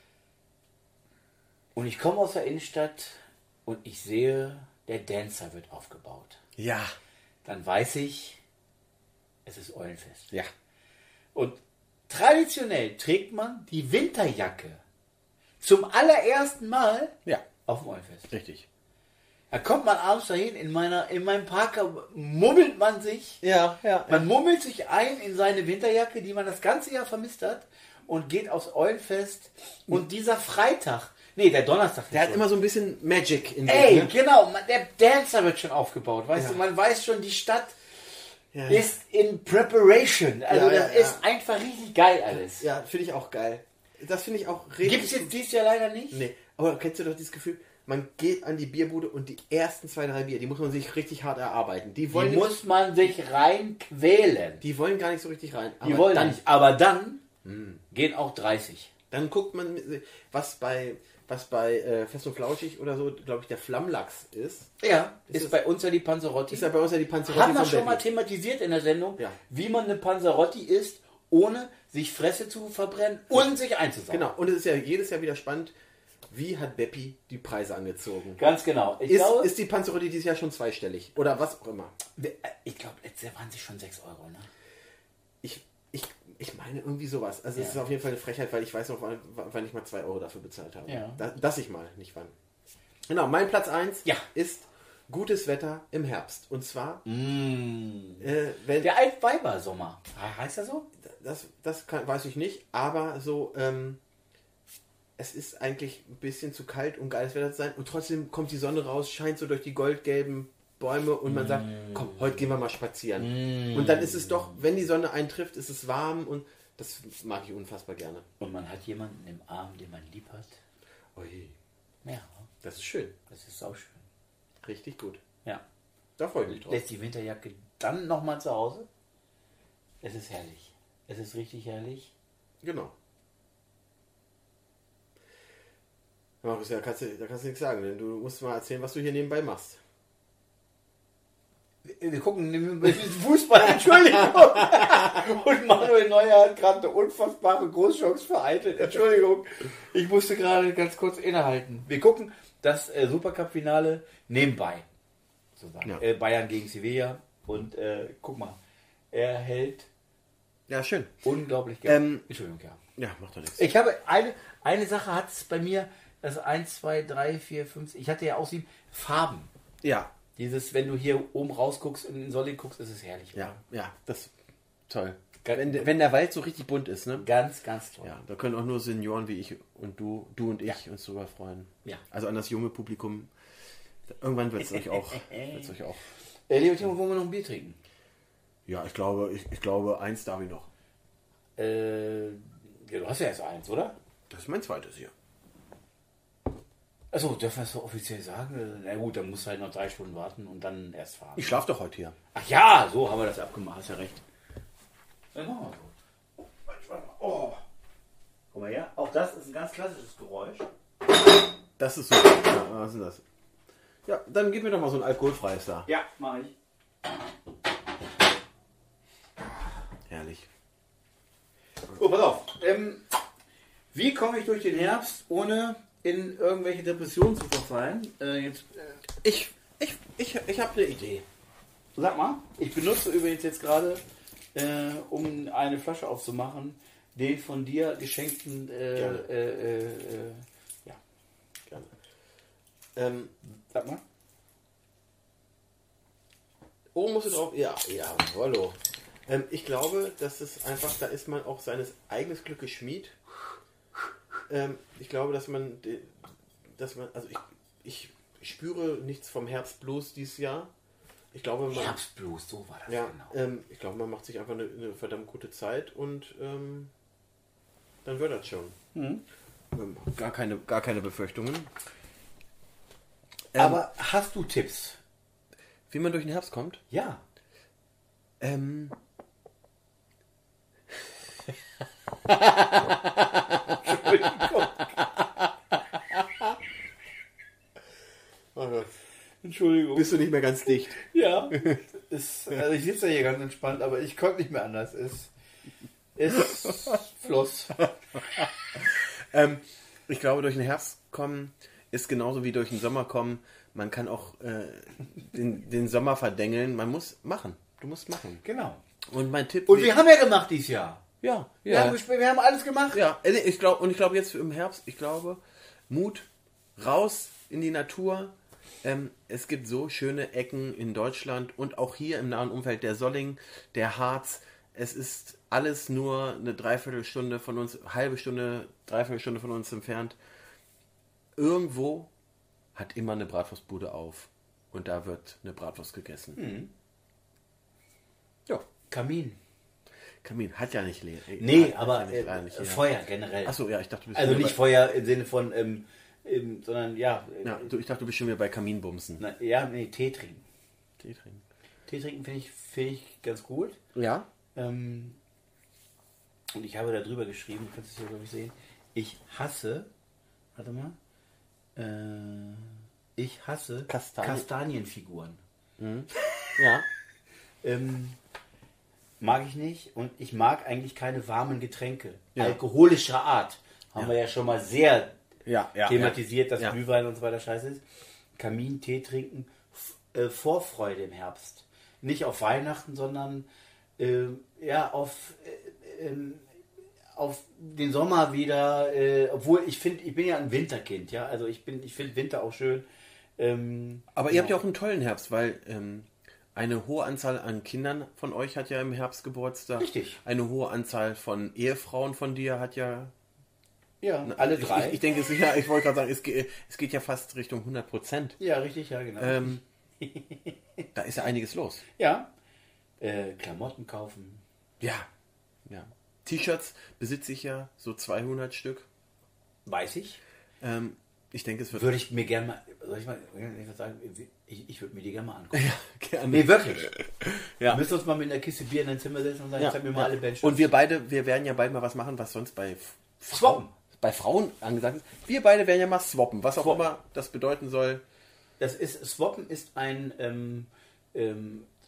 und ich komme aus der Innenstadt und ich sehe, der Dancer wird aufgebaut. Ja. Dann weiß ich, es ist Eulenfest. Ja. Und traditionell trägt man die Winterjacke zum allerersten Mal Ja. auf dem Eulenfest. Richtig. Da kommt man abends dahin, in meiner, in meinem Parker mummelt man sich, Ja, ja. man mummelt sich ein in seine Winterjacke, die man das ganze Jahr vermisst hat, und geht aufs Eulenfest. Und dieser Freitag, nee, der Donnerstag. Der hat schon. immer so ein bisschen Magic in sich. Ey, ne? genau, man, der Dancer wird schon aufgebaut, weißt Ja. du, man weiß schon, die Stadt Ja. ist in Preparation. Also Ja, ja, das ja. ist einfach richtig geil alles. Ja, finde ich auch geil. Das finde ich auch richtig. Gibt es jetzt dieses Jahr leider nicht? Nee, aber kennst du doch dieses Gefühl, man geht an die Bierbude und die ersten zwei, drei Bier, die muss man sich richtig hart erarbeiten. Die Die wollen, muss man sich rein quälen. die wollen gar nicht so richtig rein. Die Aber wollen dann, nicht. Aber dann gehen auch dreißig. dann guckt man, was bei, was bei äh, Fest und Flauschig oder so, glaube ich, der Flammlachs ist. Ja, ist, Ist das- bei uns ja die Panzerotti. Ist ja bei uns ja die Panzerotti Haben wir von schon mal Betty. thematisiert in der Sendung, Ja. wie man eine Panzerotti isst, ohne sich Fresse zu verbrennen und sich einzusaugen. Genau, und es ist ja jedes Jahr wieder spannend, wie hat Beppi die Preise angezogen? Ganz genau. Ich Ist, glaube, ist die Panzerotti dieses Jahr schon zweistellig? Oder was auch immer? ich glaube, letztes Jahr waren sie schon sechs Euro. Ne? Ich, ich, ich meine irgendwie sowas. Also es Ja. ist auf jeden Fall eine Frechheit, weil ich weiß noch, wann, wann ich mal zwei Euro dafür bezahlt habe. Ja. Da, dass ich mal, nicht wann. Genau, mein Platz eins Ja. ist gutes Wetter im Herbst. Und zwar, Mm. äh, wenn, Der Altweiber-Sommer. Heißt er so? das, das kann, weiß ich nicht, aber so, ähm, es ist eigentlich ein bisschen zu kalt, um geiles Wetter zu sein. Und trotzdem kommt die Sonne raus, scheint so durch die goldgelben Bäume und man sagt, komm, heute gehen wir mal spazieren. Und dann ist es doch, wenn die Sonne eintrifft, ist es warm und das mag ich unfassbar gerne. Und man hat jemanden im Arm, den man lieb hat. Ui, Ja, das ist schön. das ist auch schön. Richtig gut. Ja. Da freue ich mich drauf. Lässt die Winterjacke dann nochmal zu Hause. Es ist herrlich. Es ist richtig herrlich. Genau. Markus, ja, kannst du, da kannst du nichts sagen, denn du musst mal erzählen, was du hier nebenbei machst. wir gucken den Fußball, Entschuldigung. Und Manuel Neuer hat gerade eine unfassbare Großchance vereitelt. Entschuldigung, ich musste gerade ganz kurz innehalten. Wir gucken das äh, Supercup-Finale nebenbei. Sozusagen. Ja. Äh, Bayern gegen Sevilla. Und äh, guck mal, er hält Ja, schön. unglaublich gerne. Ähm, Entschuldigung, ja. Ja, macht doch nichts. Ich habe eine, eine Sache hat es bei mir, also eins, zwei, drei, vier, fünf, ich hatte ja auch sieben Farben. Ja, Dieses, wenn du hier oben rausguckst und in den Solling guckst, ist es herrlich. ja, ja, das toll. Ga- Wenn, der- wenn der Wald so richtig bunt ist, ne? Ganz, ganz toll. Ja, da können auch nur Senioren wie ich und du, du und ich Ja. uns drüber freuen. Ja. Also an das junge Publikum. Irgendwann wird es euch auch. Wird's euch auch. Äh, lieber Timo, wollen wir noch ein Bier trinken? Ja, ich glaube, ich, ich glaube, eins darf ich noch. Äh, ja, du hast ja erst eins, oder? Das ist mein zweites hier. Achso, dürfen wir es so offiziell sagen? Na gut, dann musst du halt noch drei Stunden warten und dann erst fahren. Ich schlafe doch heute hier. Ach ja, so haben wir das abgemacht, hast ja recht. Dann machen wir so. Oh. Guck mal her, auch das ist ein ganz klassisches Geräusch. Das ist super. Ja, was ist denn das? Ja, dann gib mir doch mal so ein alkoholfreies da. Ja, mach ich. Herrlich. Oh, pass auf. Ähm, wie komme ich durch den Herbst, ohne in irgendwelche Depressionen zu verfallen? Äh, jetzt, äh, Ich, ich, ich, ich habe eine Idee. sag mal, ich benutze übrigens jetzt gerade, äh, um eine Flasche aufzumachen, den von dir geschenkten, äh, Gerne. äh, äh, äh, ja, Gerne. Ähm, sag mal. oben musst du drauf. Ja, ja, hallo. Ähm, ich glaube, dass es einfach, da ist man auch seines eigenes Glückes Schmied. Ähm, ich glaube, dass man, de- dass man, also ich, ich spüre nichts vom Herbstblues dieses Jahr. Ich glaube, man, Herbstblues, so war das ja, genau. ähm, ich glaube, man macht sich einfach eine, eine verdammt gute Zeit und ähm, dann wird das schon. Mhm. Ähm, gar keine, gar keine Befürchtungen. Ähm, Aber hast du Tipps? wie man durch den Herbst kommt? Ja. Ähm, Entschuldigung. bist du nicht mehr ganz dicht? Ja, ist, also ich sitze ja hier ganz entspannt, aber ich konnte nicht mehr anders. Es, es floss. Ähm, ich glaube, durch den Herbst kommen ist genauso wie durch den Sommer kommen. Man kann auch äh, den, den Sommer verdengeln. Man muss machen. Du musst machen. Genau. Und mein Tipp. Und wir haben ja gemacht dieses Jahr. ja, Wir, ja, haben, gespielt, wir haben alles gemacht. ja. Äh, Ich glaube und ich glaube jetzt im Herbst. Ich glaube Mut raus in die Natur. Ähm, es gibt so schöne Ecken in Deutschland und auch hier im nahen Umfeld der Solling, der Harz. Es ist alles nur eine Dreiviertelstunde von uns, halbe Stunde, Dreiviertelstunde von uns entfernt. Irgendwo hat immer eine Bratwurstbude auf und da wird eine Bratwurst gegessen. Ja, Kamin. Kamin hat ja nicht leer. Nee, hat, aber hat ja nicht, äh, leider nicht leer. Feuer generell. Achso, ja, ich dachte, du bist Also schon nicht wieder Feuer im Sinne von, ähm, ähm, sondern ja, äh, bei, ja, du, ich dachte, du bist schon wieder bei Kaminbumsen. na, ja, nee, Tee trinken. Tee trinken. Tee trinken finde ich, finde ich ganz gut. Ja? Ähm, und ich habe da drüber geschrieben, du kannst es hier, glaube ich, sehen. Ich hasse, warte mal, äh, ich hasse Kastanien. Kastanienfiguren. Ja. Ähm, mag ich nicht und ich mag eigentlich keine warmen Getränke. Ja. Alkoholischer Art. Haben wir ja schon mal sehr Ja, ja. thematisiert, dass ja. Glühwein und so weiter scheiße ist. Kamin, Tee trinken, F äh, Vorfreude im Herbst. Nicht auf Weihnachten, sondern äh, ja auf, äh, ähm, auf den Sommer wieder. Äh, obwohl ich finde, ich bin ja ein Winterkind, ja. Also ich bin, ich finde Winter auch schön. Ähm, Aber ihr habt ja auch einen tollen Herbst, weil ähm, eine hohe Anzahl an Kindern von euch hat ja im Herbst Geburtstag. Richtig. Eine hohe Anzahl von Ehefrauen von dir hat ja. ja, alle ich, drei. Ich, ich denke, es, ja, ich wollte gerade sagen, es geht, es geht ja fast Richtung hundert Prozent. ja, richtig, ja, genau. Ähm, da ist ja einiges los. ja. Äh, Klamotten kaufen. Ja. ja. T-Shirts besitze ich ja so zweihundert Stück. Weiß ich. Ähm, ich denke, es wird. Würde ich mir gerne mal, soll ich mal ich sagen, ich, ich würde mir die gerne mal angucken. Ja, gerne. Nee, wirklich. Ja. Wir müssen uns mal mit einer Kiste Bier in dein Zimmer setzen und sagen, Ja, zeig mir mal ja. alle Bands. Und wir beide, wir werden ja bald mal was machen, was sonst bei F- Swappen. bei Frauen angesagt ist. Wir beide werden ja mal swappen, was auch Swappen. immer das bedeuten soll. Das ist, Swappen ist ein, ähm, ähm,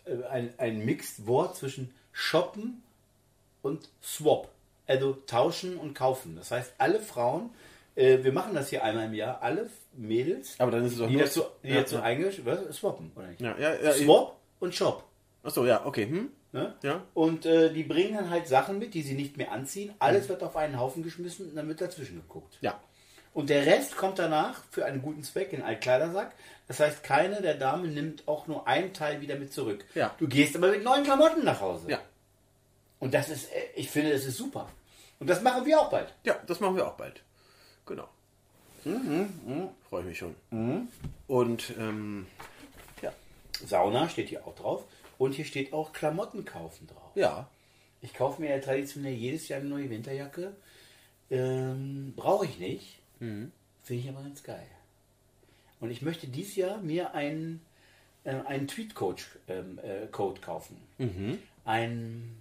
äh, ein, ein Mixed-Wort zwischen shoppen und swap. Also tauschen und kaufen. Das heißt, alle Frauen, äh, wir machen das hier einmal im Jahr, alle Mädels, Aber dann ist es auch die nur... dazu, die ja, dazu ja. eingesch... Was? Swappen, oder nicht? Ja, ja, ja, Swap und Shop. Achso, ja, okay. Hm? Ne? Ja. Und äh, die bringen dann halt Sachen mit, die sie nicht mehr anziehen. Alles wird auf einen Haufen geschmissen und dann wird dazwischen geguckt. Ja. Und der Rest kommt danach für einen guten Zweck in einen Kleidersack. Das heißt, keine der Damen nimmt auch nur einen Teil wieder mit zurück. Ja. Du gehst aber mit neuen Klamotten nach Hause. Ja. Und das ist, äh, ich finde, das ist super. Und das machen wir auch bald. Ja, das machen wir auch bald. Genau. Mhm, freue ich mich schon. Und, ähm, ja. Sauna steht hier auch drauf. Und hier steht auch Klamotten kaufen drauf. Ja. Ich kaufe mir ja traditionell jedes Jahr eine neue Winterjacke. Ähm, brauche ich nicht. Finde ich aber ganz geil. Und ich möchte dieses Jahr mir einen, äh, einen Tweetcode ähm, äh, Code kaufen. Ein,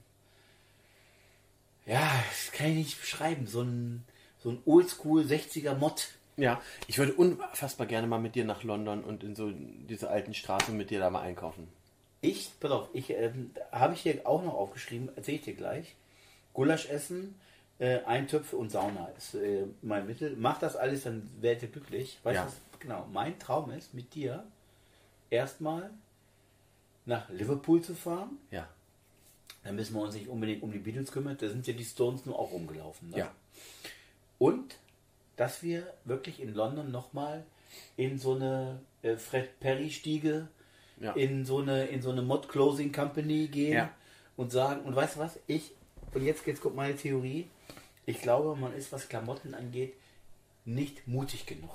ja, das kann ich nicht beschreiben, so ein, so ein Oldschool sechziger Mod. Ja, ich würde unfassbar gerne mal mit dir nach London und in so diese alten Straßen mit dir da mal einkaufen. Ich, pass auf, ich ähm, habe ich hier auch noch aufgeschrieben, erzähle ich dir gleich. Gulasch essen, äh, Eintöpfe und Sauna ist äh, mein Mittel. Mach das alles, dann werdet ihr glücklich. Weißt Ja. du, was genau mein Traum ist, mit dir erstmal nach Liverpool zu fahren. Ja. Da müssen wir uns nicht unbedingt um die Beatles kümmern, da sind ja die Stones nur auch rumgelaufen. Ne? Ja. Und dass wir wirklich in London nochmal in so eine äh, Fred Perry Stiege, Ja. in so eine in so eine Mod Clothing Company gehen Ja. und sagen, und weißt du was, ich, und jetzt, jetzt kommt meine Theorie, ich glaube, man ist, was Klamotten angeht, nicht mutig genug.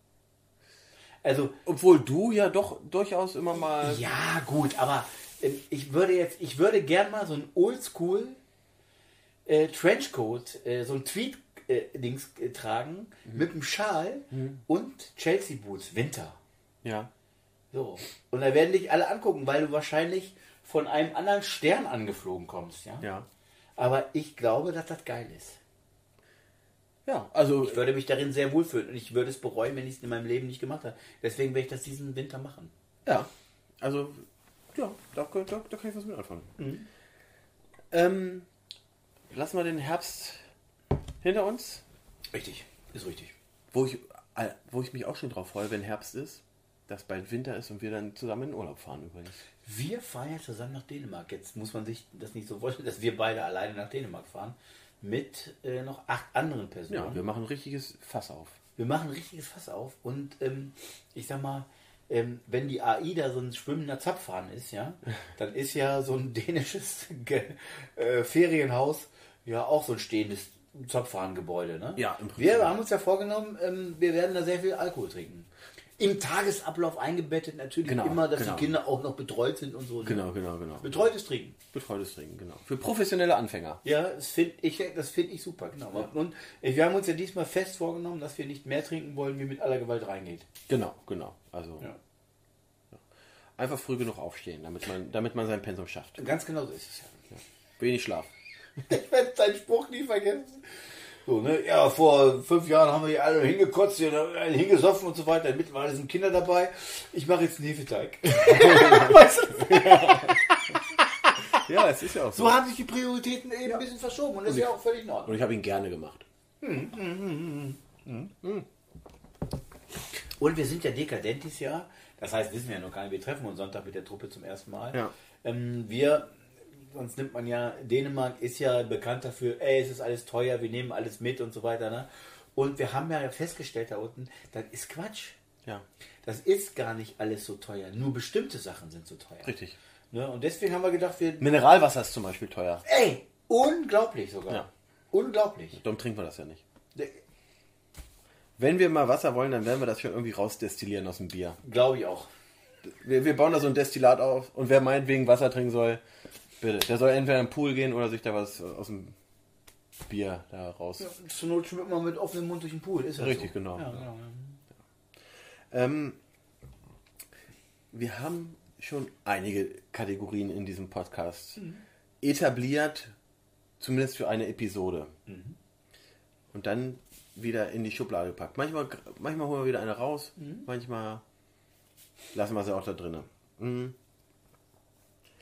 Also, Obwohl du ja doch durchaus immer mal... ja gut, aber äh, ich würde jetzt, ich würde gern mal so ein Oldschool äh, Trenchcoat, äh, so ein Tweed-Dings äh, tragen, mit einem Schal und Chelsea Boots, Winter. Ja. So. Und da werden dich alle angucken, weil du wahrscheinlich von einem anderen Stern angeflogen kommst, ja? Ja. Aber ich glaube, dass das geil ist. Ja, also... Ich würde mich darin sehr wohlfühlen und ich würde es bereuen, wenn ich es in meinem Leben nicht gemacht habe. Deswegen werde ich das diesen Winter machen. Ja, also, ja, da, da, da kann ich was mit anfangen. Ähm, lassen wir den Herbst hinter uns, Richtig, ist richtig. wo ich, äh, wo ich mich auch schon drauf freue, wenn Herbst ist, dass bald Winter ist und wir dann zusammen in den Urlaub fahren übrigens. Wir fahren ja zusammen nach Dänemark. Jetzt muss man sich das nicht so vorstellen, dass wir beide alleine nach Dänemark fahren. Mit äh, noch acht anderen Personen. Ja, wir machen ein richtiges Fass auf. Wir machen ein richtiges Fass auf und ähm, ich sag mal, ähm, wenn die A I da so ein schwimmender Zapfhahn ist, ja, dann ist ja so ein dänisches Ge äh, Ferienhaus ja auch so ein stehendes Zapfhahngebäude. Ne? Ja, im Prinzip. Wir haben uns ja vorgenommen, ähm, wir werden da sehr viel Alkohol trinken. Im Tagesablauf eingebettet natürlich Genau, immer, dass genau. die Kinder auch noch betreut sind und so. Ne? Genau, genau, genau. Betreutes Trinken. Betreutes Trinken, genau. Für professionelle Anfänger. Ja, das finde ich, das find ich super, genau. Und wir haben uns ja diesmal fest vorgenommen, dass wir nicht mehr trinken wollen, wie mit aller Gewalt reingeht. Genau, genau. Also Ja. einfach früh genug aufstehen, damit man, damit man sein Pensum schafft. Ganz genau so ist es ja. Wenig Schlaf. Ich werde deinen Spruch nie vergessen. So, ne? Ja, vor fünf Jahren haben wir hier alle hingekotzt, hier alle hingesoffen und so weiter. Mittlerweile sind Kinder dabei. Ich mache jetzt einen Hefeteig. Weißt du? Ja, es ist ja auch so. So haben sich die Prioritäten eben ein bisschen verschoben und das ist ja auch völlig in Und Ordnung. ich habe ihn gerne gemacht. Und wir sind ja dekadent dieses Jahr. Das heißt, wissen wir ja noch gar nicht, wir treffen uns Sonntag mit der Truppe zum ersten Mal. Ja. Ähm, wir, sonst nimmt man ja, Dänemark ist ja bekannt dafür, ey, es ist alles teuer, wir nehmen alles mit und so weiter. Ne? Und wir haben ja festgestellt da unten, das ist Quatsch. Ja, Das ist gar nicht alles so teuer. Nur bestimmte Sachen sind so teuer. richtig. Ne? Und deswegen haben wir gedacht, wir, Mineralwasser ist zum Beispiel teuer. ey, unglaublich sogar. Ja. Unglaublich. Darum trinken wir das ja nicht. Wenn wir mal Wasser wollen, dann werden wir das schon irgendwie rausdestillieren aus dem Bier. Glaube ich auch. Wir, wir bauen da so ein Destillat auf und wer meinetwegen Wasser trinken soll, bitte. Der soll entweder in den Pool gehen oder sich da was aus dem Bier da raus. Zur Not schwimmt man mit offenem Mund durch den Pool. Ist ja Richtig, so. genau. Ja, genau. Ähm, wir haben schon einige Kategorien in diesem Podcast etabliert, zumindest für eine Episode. Und dann wieder in die Schublade gepackt. Manchmal, manchmal holen wir wieder eine raus, manchmal lassen wir sie auch da drinnen. Mhm.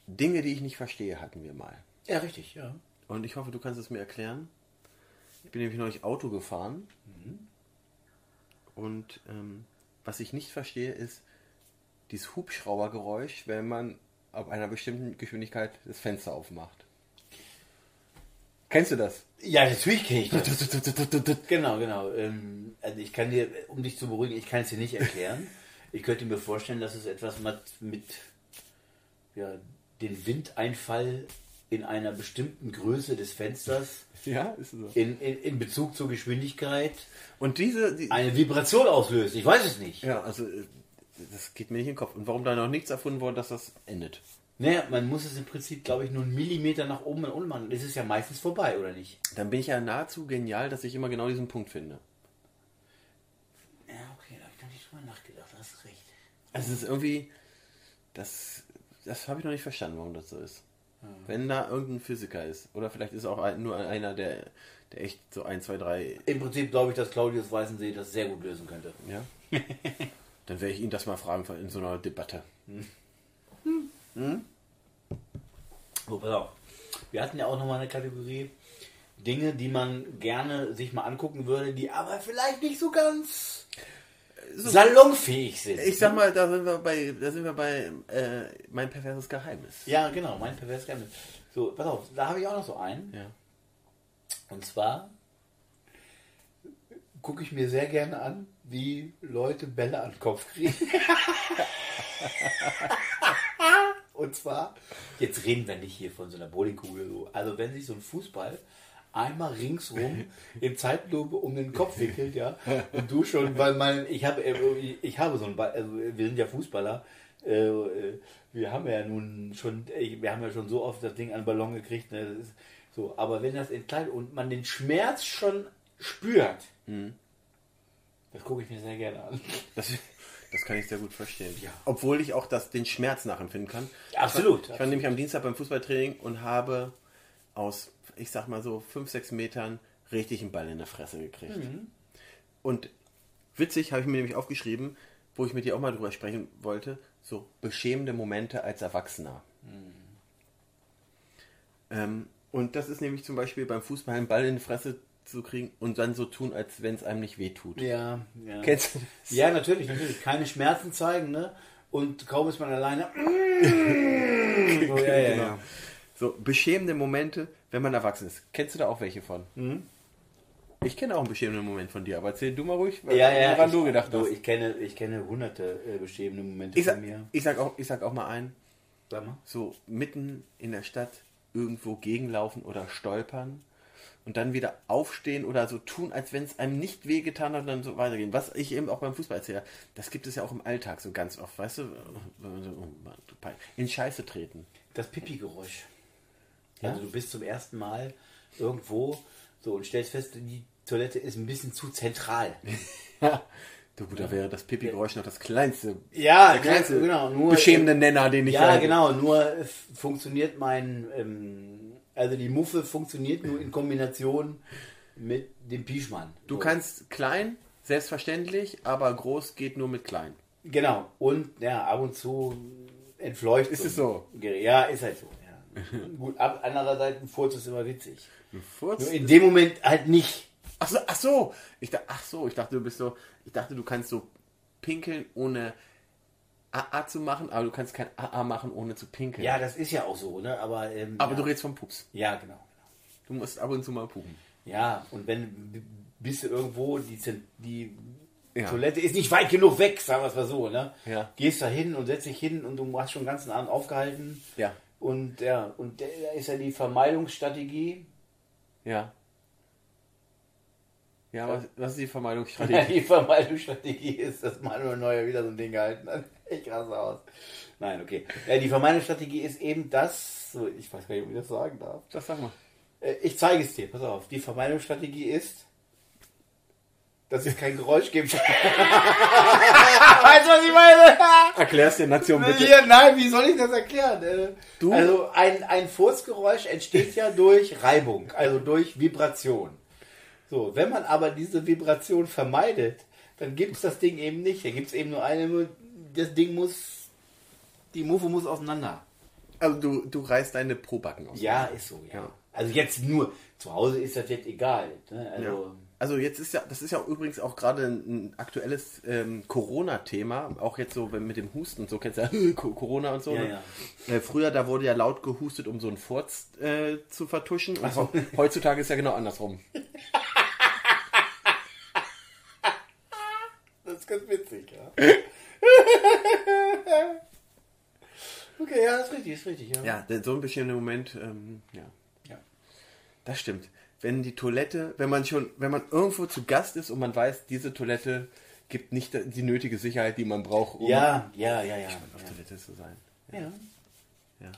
Dinge, die ich nicht verstehe, hatten wir mal. Ja, richtig, ja. Und ich hoffe, du kannst es mir erklären. Ich bin nämlich neulich Auto gefahren. Mhm. Und ähm, was ich nicht verstehe, ist dieses Hubschraubergeräusch, wenn man ab einer bestimmten Geschwindigkeit das Fenster aufmacht. Kennst du das? Ja, natürlich kenne ich das. Genau, genau. Ähm, also ich kann dir, um dich zu beruhigen, ich kann es dir nicht erklären. Ich könnte mir vorstellen, dass es etwas mit, mit ja, dem Windeinfall in einer bestimmten Größe des Fensters Ja, ist so. in, in, in Bezug zur Geschwindigkeit Und diese... Die, eine Vibration auslöst. Ich weiß es nicht. ja, also das geht mir nicht in den Kopf. Und warum da noch nichts erfunden wurde, dass das endet? Naja, man muss es im Prinzip, glaube ich, nur einen Millimeter nach oben und unten machen. Das ist ja meistens vorbei, oder nicht? Dann bin ich ja nahezu genial, dass ich immer genau diesen Punkt finde. Ja, okay, da habe ich noch nicht drüber nachgedacht. Du hast recht. Also es ist irgendwie... Das, das habe ich noch nicht verstanden, warum das so ist. Ja. Wenn da irgendein Physiker ist. Oder vielleicht ist auch ein, nur einer, der, der echt so ein, zwei, drei... Im Prinzip glaube ich, dass Claudius Weißensee das sehr gut lösen könnte. Ja? Dann werde ich ihn das mal fragen in so einer Debatte. Hm. Hm. Hm? So, pass auf. Wir hatten ja auch nochmal eine Kategorie Dinge, die man gerne sich mal angucken würde, die aber vielleicht nicht so ganz so salonfähig sind. Ich sag mal, da sind wir bei, da sind wir bei äh, mein perverses Geheimnis. Ja, genau, mein perverses Geheimnis. So, pass auf, da habe ich auch noch so einen. Ja. Und zwar gucke ich mir sehr gerne an, wie Leute Bälle an den Kopf kriegen. Und zwar, jetzt reden wir nicht hier von so einer Bowlingkugel. So. Also wenn sich so ein Fußball einmal ringsrum in Zeitlupe um den Kopf wickelt, ja, und du schon, weil mein, ich habe, ich habe so einen Ball, also wir sind ja Fußballer, äh, wir haben ja nun schon, wir haben ja schon so oft das Ding an den Ballon gekriegt, ne, das ist so, aber wenn das in klein und man den Schmerz schon spürt, mhm. das gucke ich mir sehr gerne an. Das, das kann ich sehr gut verstehen. Ja. Obwohl ich auch das, den Schmerz nachempfinden kann. Absolut. Ich war, ich war nämlich am Dienstag beim Fußballtraining und habe aus, ich sag mal so, fünf, sechs Metern richtig einen Ball in der Fresse gekriegt. Mhm. Und witzig habe ich mir nämlich aufgeschrieben, wo ich mit dir auch mal drüber sprechen wollte, so beschämende Momente als Erwachsener. Mhm. Ähm, und das ist nämlich zum Beispiel beim Fußball einen Ball in die Fresse zu kriegen und dann so tun, als wenn es einem nicht wehtut. Ja, ja. Kennst du das? Ja, natürlich, natürlich. Keine Schmerzen zeigen, ne? Und kaum ist man alleine. so, ja, ja, genau. Ja. So, beschämende Momente, wenn man erwachsen ist. Kennst du da auch welche von? Mhm. Ich kenne auch einen beschämenden Moment von dir, aber erzähl du mal ruhig, ja, ja, woran ich, du gedacht du, hast. Ich kenne, ich kenne hunderte äh, beschämende Momente ich sag, von mir. Ich sag, auch, ich sag auch mal einen. Sag mal. So mitten in der Stadt irgendwo gegenlaufen oder stolpern und dann wieder aufstehen oder so tun, als wenn es einem nicht wehgetan hat und dann so weitergehen. Was ich eben auch beim Fußball erzähle, das gibt es ja auch im Alltag so ganz oft, weißt du, in Scheiße treten. Das Pipi-Geräusch. Ja? Also du bist zum ersten Mal irgendwo so und stellst fest, die Toilette ist ein bisschen zu zentral. Ja. Du, gut, da wäre das Pipi-Geräusch noch das kleinste, ja, der kleinste genau, nur, beschämende Nenner, den ich Ja, habe. genau, nur funktioniert mein, ähm, also die Muffe funktioniert nur in Kombination mit dem Pischmann. Du so. kannst klein, selbstverständlich, aber groß geht nur mit klein. Genau, und ja, ab und zu entfleucht. Ist es so? Ja, ist halt so. Ja. Gut, ab, andererseits ein Furz ist immer witzig. Ein Furz? Nur in dem Moment halt nicht. Ach so, ach so, ich dachte, ach so, ich dachte, du bist so, ich dachte, du kannst so pinkeln, ohne A A zu machen, aber du kannst kein A A machen, ohne zu pinkeln. Ja, das ist ja auch so, ne? Aber, ähm, aber ja. du redest vom Pups. Ja, genau. Du musst ab und zu mal pupen. Ja, und wenn bist du irgendwo, die, die ja. Toilette ist nicht weit genug weg, sagen wir es mal so, ne? Ja. Gehst da hin und setzt dich hin und du hast schon den ganzen Abend aufgehalten. Ja. Und ja, und da ist ja die Vermeidungsstrategie. Ja. Ja, was, was ist die Vermeidungsstrategie? Die Vermeidungsstrategie ist, dass Manuel Neuer wieder so ein Ding gehalten hat. Ich raste aus. Nein, okay. Ja, die Vermeidungsstrategie ist eben das, so, ich weiß gar nicht, ob ich das sagen darf. Das sag mal. Ich zeige es dir, pass auf. Die Vermeidungsstrategie ist, dass es kein Geräusch gibt. Weißt du, was ich meine? Erklär's der Nation bitte. Ja, nein, wie soll ich das erklären? Du? Also ein, ein Furzgeräusch entsteht ja durch Reibung, also durch Vibration. So, wenn man aber diese Vibration vermeidet, dann gibt es das Ding eben nicht. Da gibt es eben nur eine, das Ding muss, die Muffe muss auseinander. Also du, du reißt deine Probacken aus. Ja, ist so, ja. Ja. Also jetzt nur, zu Hause ist das jetzt egal. Ne? Also, Ja. Also jetzt ist ja, das ist ja übrigens auch gerade ein aktuelles ähm, Corona-Thema, auch jetzt so wenn mit dem Husten und so, kennst du ja Corona und so. Ja, ne? Äh, früher, da wurde ja laut gehustet, um so einen Furz äh, zu vertuschen. Und so. he- heutzutage ist ja genau andersrum. Das ist ganz witzig, ja. Okay, ja, ist richtig, ist richtig, ja. Ja, der- so ein bestimmter Moment, ähm, ja. Ja. Das stimmt. Wenn die Toilette, wenn man schon, wenn man irgendwo zu Gast ist und man weiß, diese Toilette gibt nicht die nötige Sicherheit, die man braucht, um Ja, ja, ja, ja. auf Toilette zu sein. ja. ja. Ja.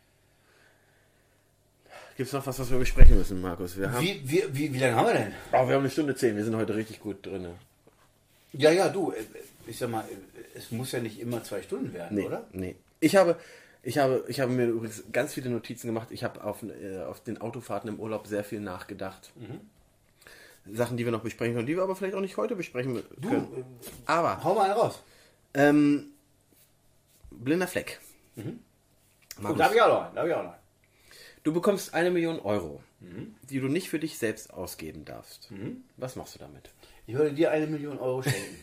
Gibt es noch was, was wir besprechen müssen, Markus? Wir haben, Wie, wie, wie, wie lange haben wir denn? oh, wir haben eine Stunde zehn. Wir sind heute richtig gut drin. Ja, ja, du, äh, ich sag mal, äh, es muss ja nicht immer zwei Stunden werden, Nee, oder? nee. Ich habe, ich habe, ich habe mir übrigens ganz viele Notizen gemacht. Ich habe auf, äh, auf den Autofahrten im Urlaub sehr viel nachgedacht. Sachen, die wir noch besprechen können, die wir aber vielleicht auch nicht heute besprechen können. Du, äh, Aber hau mal einen raus. ähm, blinder Fleck. Oh, da hab ich auch noch einen, da hab ich auch noch einen. Du bekommst eine Million Euro, die du nicht für dich selbst ausgeben darfst. Was machst du damit? Ich würde dir eine Million Euro schenken.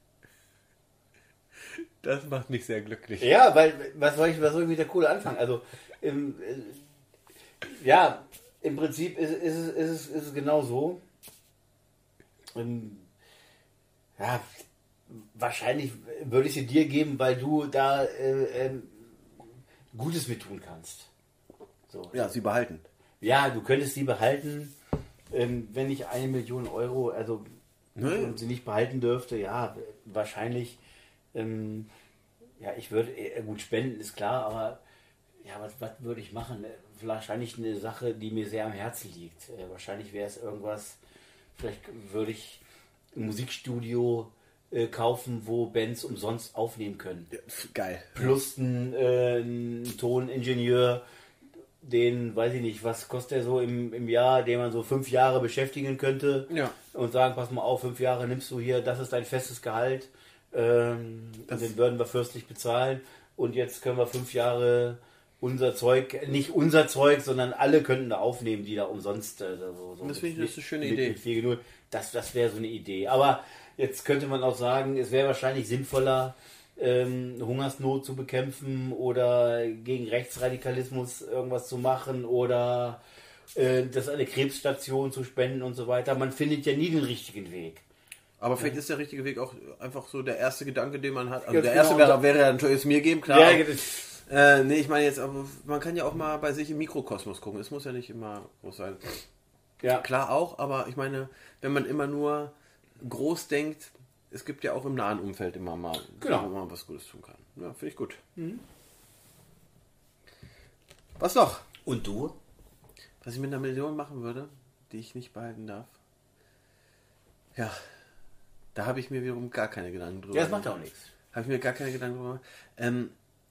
Das macht mich sehr glücklich. Ja, weil, was soll ich, was soll ich mit der Kohle anfangen? Also, im, äh, ja, im Prinzip ist, ist, es, ist, es, ist es genau so. Ähm, ja, wahrscheinlich würde ich sie dir geben, weil du da äh, ähm, Gutes mit tun kannst. So. Ja, sie behalten. Ja, du könntest sie behalten, ähm, wenn ich eine Million Euro, also Naja. und sie nicht behalten dürfte, ja, wahrscheinlich, ähm, ja, ich würde, äh, gut, spenden ist klar, aber ja, was, was würde ich machen? Äh, Wahrscheinlich eine Sache, die mir sehr am Herzen liegt. Äh, wahrscheinlich wäre es irgendwas, vielleicht würde ich ein Musikstudio äh, kaufen, wo Bands umsonst aufnehmen können. Ja, pf, geil. Plus ein, äh, ein Toningenieur, den, weiß ich nicht, was kostet der so im, im Jahr, den man so fünf Jahre beschäftigen könnte Ja. und sagen, pass mal auf, fünf Jahre nimmst du hier, das ist dein festes Gehalt, ähm, und den würden wir fürstlich bezahlen und jetzt können wir fünf Jahre unser Zeug, nicht unser Zeug, sondern alle könnten da aufnehmen, die da umsonst äh, so, so Das finde ich, das ist eine schöne mit- Idee. mit viel Geduld. Das, das wäre so eine Idee. Aber jetzt könnte man auch sagen, es wäre wahrscheinlich sinnvoller, ähm, Hungersnot zu bekämpfen oder gegen Rechtsradikalismus irgendwas zu machen oder äh, das an eine Krebsstation zu spenden und so weiter. Man findet ja nie den richtigen Weg. Aber vielleicht ist der richtige Weg auch einfach so der erste Gedanke, den man hat. Also Ganz der erste genau. wäre, wäre ja natürlich es mir geben, klar. Ja, Äh, nee, ich meine jetzt, aber man kann ja auch mal bei sich im Mikrokosmos gucken. Es muss ja nicht immer groß sein. ja. Klar auch, aber ich meine, wenn man immer nur groß denkt, es gibt ja auch im nahen Umfeld immer mal, Genau. wo man was Gutes tun kann. Ja, finde ich gut. Was noch? Und du? Was ich mit einer Million machen würde, die ich nicht behalten darf? Ja, da habe ich mir wiederum gar keine Gedanken drüber Ja, das macht auch nichts. Habe ich mir gar keine Gedanken drüber gemacht. Ähm,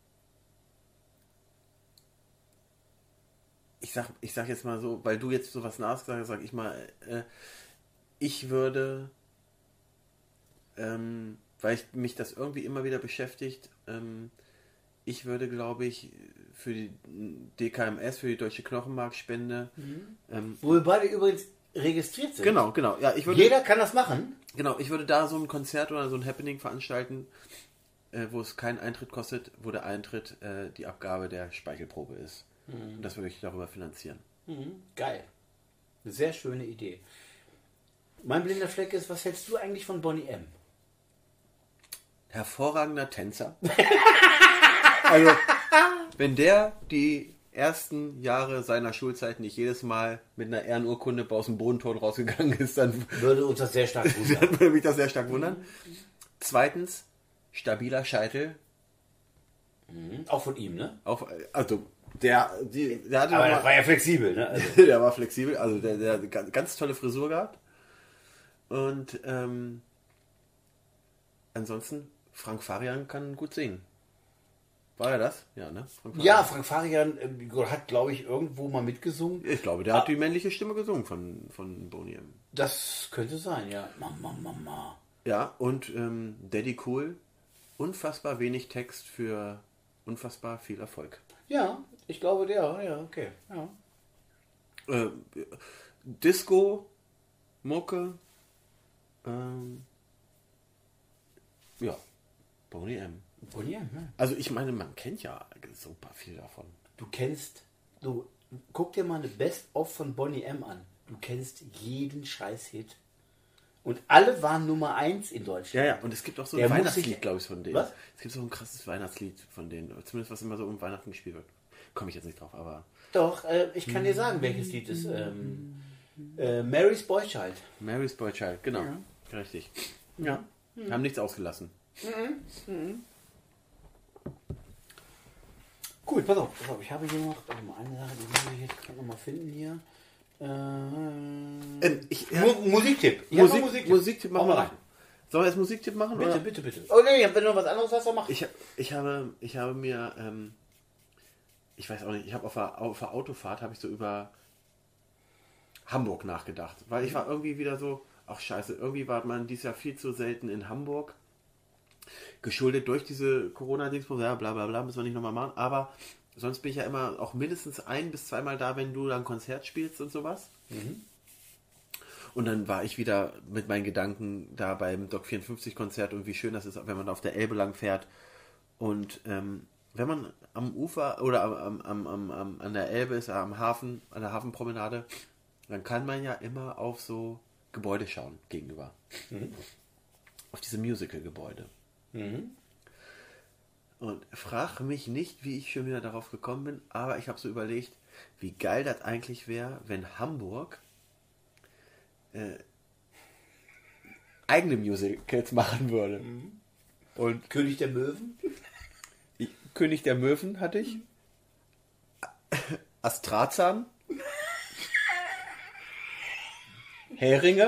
ich sag, ich sag jetzt mal so, weil du jetzt so was nachgesagt hast, sag ich mal, äh, ich würde, ähm, weil ich, mich das irgendwie immer wieder beschäftigt, ähm, ich würde, glaube ich, für die D K M S, für die Deutsche Knochenmarkspende, ähm, Wo wir beide übrigens registriert sind. genau, genau, ja, ich würde, Jeder kann das machen. genau, ich würde da so ein Konzert oder so ein Happening veranstalten, äh, wo es keinen Eintritt kostet, wo der Eintritt äh, die Abgabe der Speichelprobe ist. Und das würde ich darüber finanzieren. Mhm. Geil. Eine sehr schöne Idee. Mein blinder Fleck ist, was hältst du eigentlich von Bonnie M? Hervorragender Tänzer. Also, wenn der die ersten Jahre seiner Schulzeit nicht jedes Mal mit einer Ehrenurkunde aus dem Bodenton rausgegangen ist, dann Würde uns das sehr stark wundern. dann würde mich das sehr stark wundern. Zweitens, stabiler Scheitel. Auch von ihm, ne? Auf, also, der, die, der hatte Aber noch das mal, war ja flexibel, ne? Also, der war flexibel, also der, der hat ganz, ganz tolle Frisur gehabt. Und ähm, ansonsten, Frank Farian kann gut singen. War er das? Ja, ne? Frank ja, Frank Farian äh, hat, glaube ich, irgendwo mal mitgesungen. Ich glaube, der hat die männliche Stimme gesungen von, von Boney M. Das könnte sein, ja. Mama, Mama. Ja, und ähm, Daddy Cool, unfassbar wenig Text für unfassbar viel Erfolg. Ja, ich glaube der, ja, okay. Ja. Äh, Disco, Mucke, ähm, ja, Boney M. Boney M, ja. Also ich meine, man kennt ja super viel davon. Du kennst, du, guck dir mal eine Best-of von Boney M an. Du kennst jeden Scheiß-Hit. Und alle waren Nummer eins in Deutschland. Ja, ja, und es gibt auch so Der ein muss Weihnachtslied, sich- glaube ich, von denen. Was? Es gibt so ein krasses Weihnachtslied von denen, zumindest was immer so um Weihnachten gespielt wird. Komme ich jetzt nicht drauf, aber... Doch, äh, ich kann dir sagen, welches Lied ist. Ähm, äh, Mary's Boy Child. Mary's Boy Child, genau. Ja. Richtig. Ja. Haben nichts ausgelassen. Gut, pass auf, pass auf, ich habe hier noch warte mal, eine Sache, die muss ich jetzt gerade noch mal finden hier. Äh, Ähm, ich, ja, Mu Musiktipp. Ich hab noch Musik, Musiktipp. Musiktipp Hau machen mal wir rein. rein. Sollen wir jetzt Musiktipp machen? Bitte, oder? bitte, bitte. Oh nee, wenn du noch was anderes hast, dann mach. Ich, ich, habe, ich habe mir, ähm, ich weiß auch nicht, ich habe auf der, auf der Autofahrt habe ich so über Hamburg nachgedacht. Weil ich war irgendwie wieder so, ach scheiße, irgendwie war man dieses Jahr viel zu selten in Hamburg. Geschuldet durch diese Corona-Dingsbums, ja, bla bla bla, müssen wir nicht nochmal machen. Aber sonst bin ich ja immer auch mindestens ein- bis zweimal da, wenn du dann Konzert spielst und sowas. Und dann war ich wieder mit meinen Gedanken da beim Doc vierundfünfzig Konzert und wie schön das ist, wenn man auf der Elbe lang fährt. Und ähm, wenn man am Ufer oder am, am, am, am, an der Elbe ist, am Hafen, an der Hafenpromenade, dann kann man ja immer auf so Gebäude schauen gegenüber. Auf diese Musical-Gebäude. Und frag mich nicht, wie ich schon wieder darauf gekommen bin, aber ich habe so überlegt, wie geil das eigentlich wäre, wenn Hamburg äh, eigene Musicals machen würde. Und König der Möwen? ich, König der Möwen hatte ich. Astrazan. Heringe.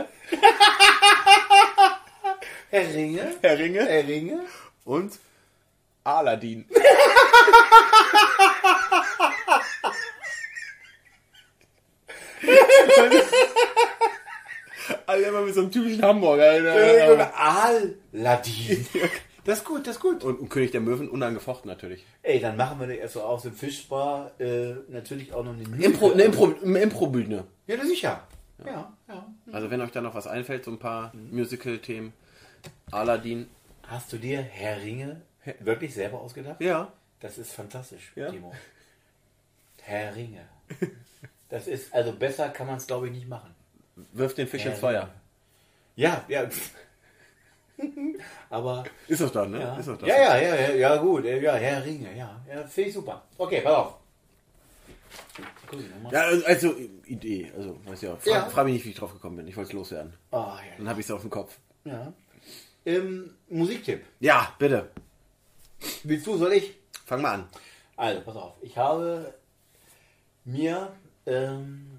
Herr Ringe? Heringe. Herr Ringe? Und Aladdin. Alle immer mit so einem typischen Hamburger. Alter. Aladdin. Das ist gut, das ist gut. Und, und König der Möwen unangefochten natürlich. Ey, dann machen wir erst so aus dem Fischbar äh, natürlich auch noch eine Impro, eine Impro, eine Impro-Bühne. Ja, das sicher. Ja, ja. Also wenn euch da noch was einfällt, so ein paar Musical-Themen. Aladdin. Hast du dir Herr Ringe wirklich selber ausgedacht? Ja. Das ist fantastisch, Ja. Timo. Herr Ringe. Das ist, also besser kann man es glaube ich nicht machen. Wirf den Fisch Herr ins Feuer. Ringe. Ja, ja. Aber Ist doch dann, ne? ja. Ist doch das. ja, ja, ja, ja, ja, gut, ja, Herr Ringe, ja, ja, finde ich super. Okay, pass auf. Guck ich noch mal. Ja, also Idee. Also, weiß ja. Frag, Ja. frag mich nicht, wie ich drauf gekommen bin. Ich wollte es loswerden. Oh, ja. Dann habe ich es auf dem Kopf. ja. Ähm, Musiktipp. Ja, bitte. Willst du, soll ich? Fang mal an. Also, pass auf. Ich habe mir, ähm,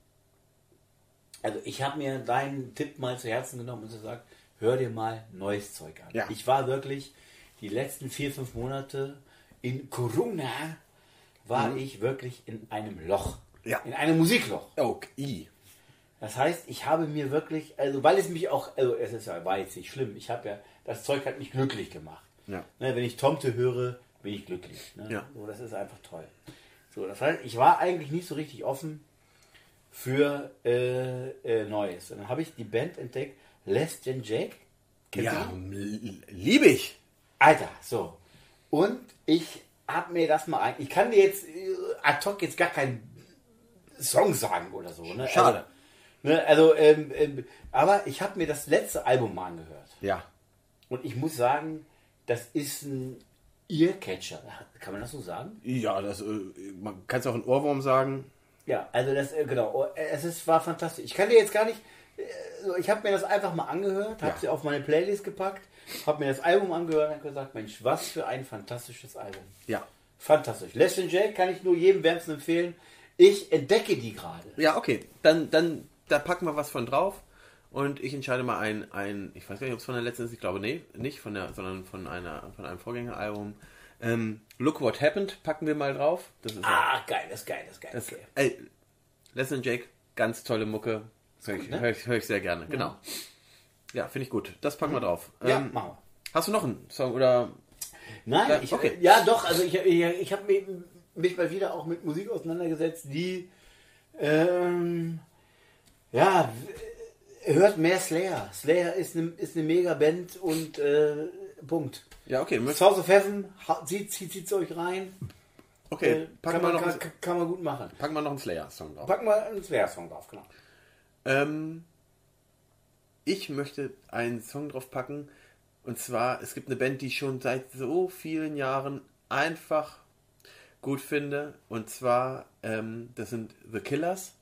also ich habe mir deinen Tipp mal zu Herzen genommen und gesagt, hör dir mal neues Zeug an. Ja. Ich war wirklich die letzten vier, fünf Monate in Corona, war Mhm. ich wirklich in einem Loch. Ja. In einem Musikloch. Okay. Das heißt, ich habe mir wirklich, also weil es mich auch, also es ist ja, war jetzt nicht schlimm, ich habe ja, das Zeug hat mich glücklich gemacht. Ja. Ne, wenn ich Tomte höre, bin ich glücklich. Ne? Ja. So, das ist einfach toll. So, das heißt, ich war eigentlich nicht so richtig offen für äh, äh, Neues. Und dann habe ich die Band entdeckt, Less Than Jake. Kennst Ja, du die? l- liebe ich. Alter, so. Und ich habe mir das mal ein, ich kann dir jetzt äh, ad hoc jetzt gar keinen Song sagen oder so. Ne? Schade. Also, ne, also ähm, ähm, aber ich habe mir das letzte Album mal angehört. Ja. Und ich muss sagen, das ist ein Earcatcher. Kann man das so sagen? Ja, das, äh, man kann es auch ein Ohrwurm sagen. Ja, also das, äh, genau. Es ist, war fantastisch. Ich kann dir jetzt gar nicht, äh, so, ich habe mir das einfach mal angehört, habe Ja. sie auf meine Playlist gepackt, habe mir das Album angehört und habe gesagt, Mensch, was für ein fantastisches Album. Ja. Fantastisch. Les Jake kann ich nur jedem wärmstens empfehlen. Ich entdecke die gerade. Ja, okay. Dann, dann, da packen wir was von drauf. Und ich entscheide mal ein, ein ich weiß gar nicht, ob es von der letzten ist, ich glaube, nee, nicht von der, sondern von einer, von einem Vorgängeralbum. Ähm, Look What Happened packen wir mal drauf. Das ist ja, Ah, geil, das ist geil, das ist geil. das, Okay. ey, Les and Jake, ganz tolle Mucke. Höre ich, gut, ne? hör ich, hör ich sehr gerne, genau. Ja, finde ich gut. Das packen wir drauf. Ja, Ähm, machen wir. hast du noch einen Song oder? Nein, Ja, ich, okay. ja doch, also ich, ich, ich habe mir, mich mal wieder auch mit Musik auseinandergesetzt, die ähm, ja, hört mehr Slayer. Slayer ist eine ist eine Mega-Band und äh, Punkt. Ja, okay. House of Heaven, zieht, zieht, zieht's euch rein. Okay, Äh, packen kann, wir man, noch kann, einen- kann, kann man gut machen. Packen wir noch einen Slayer-Song drauf. Packen wir einen Slayer-Song drauf, genau. Ähm, ich möchte einen Song drauf packen. Und zwar, es gibt eine Band, die ich schon seit so vielen Jahren einfach gut finde. Und zwar, ähm, das sind The Killers.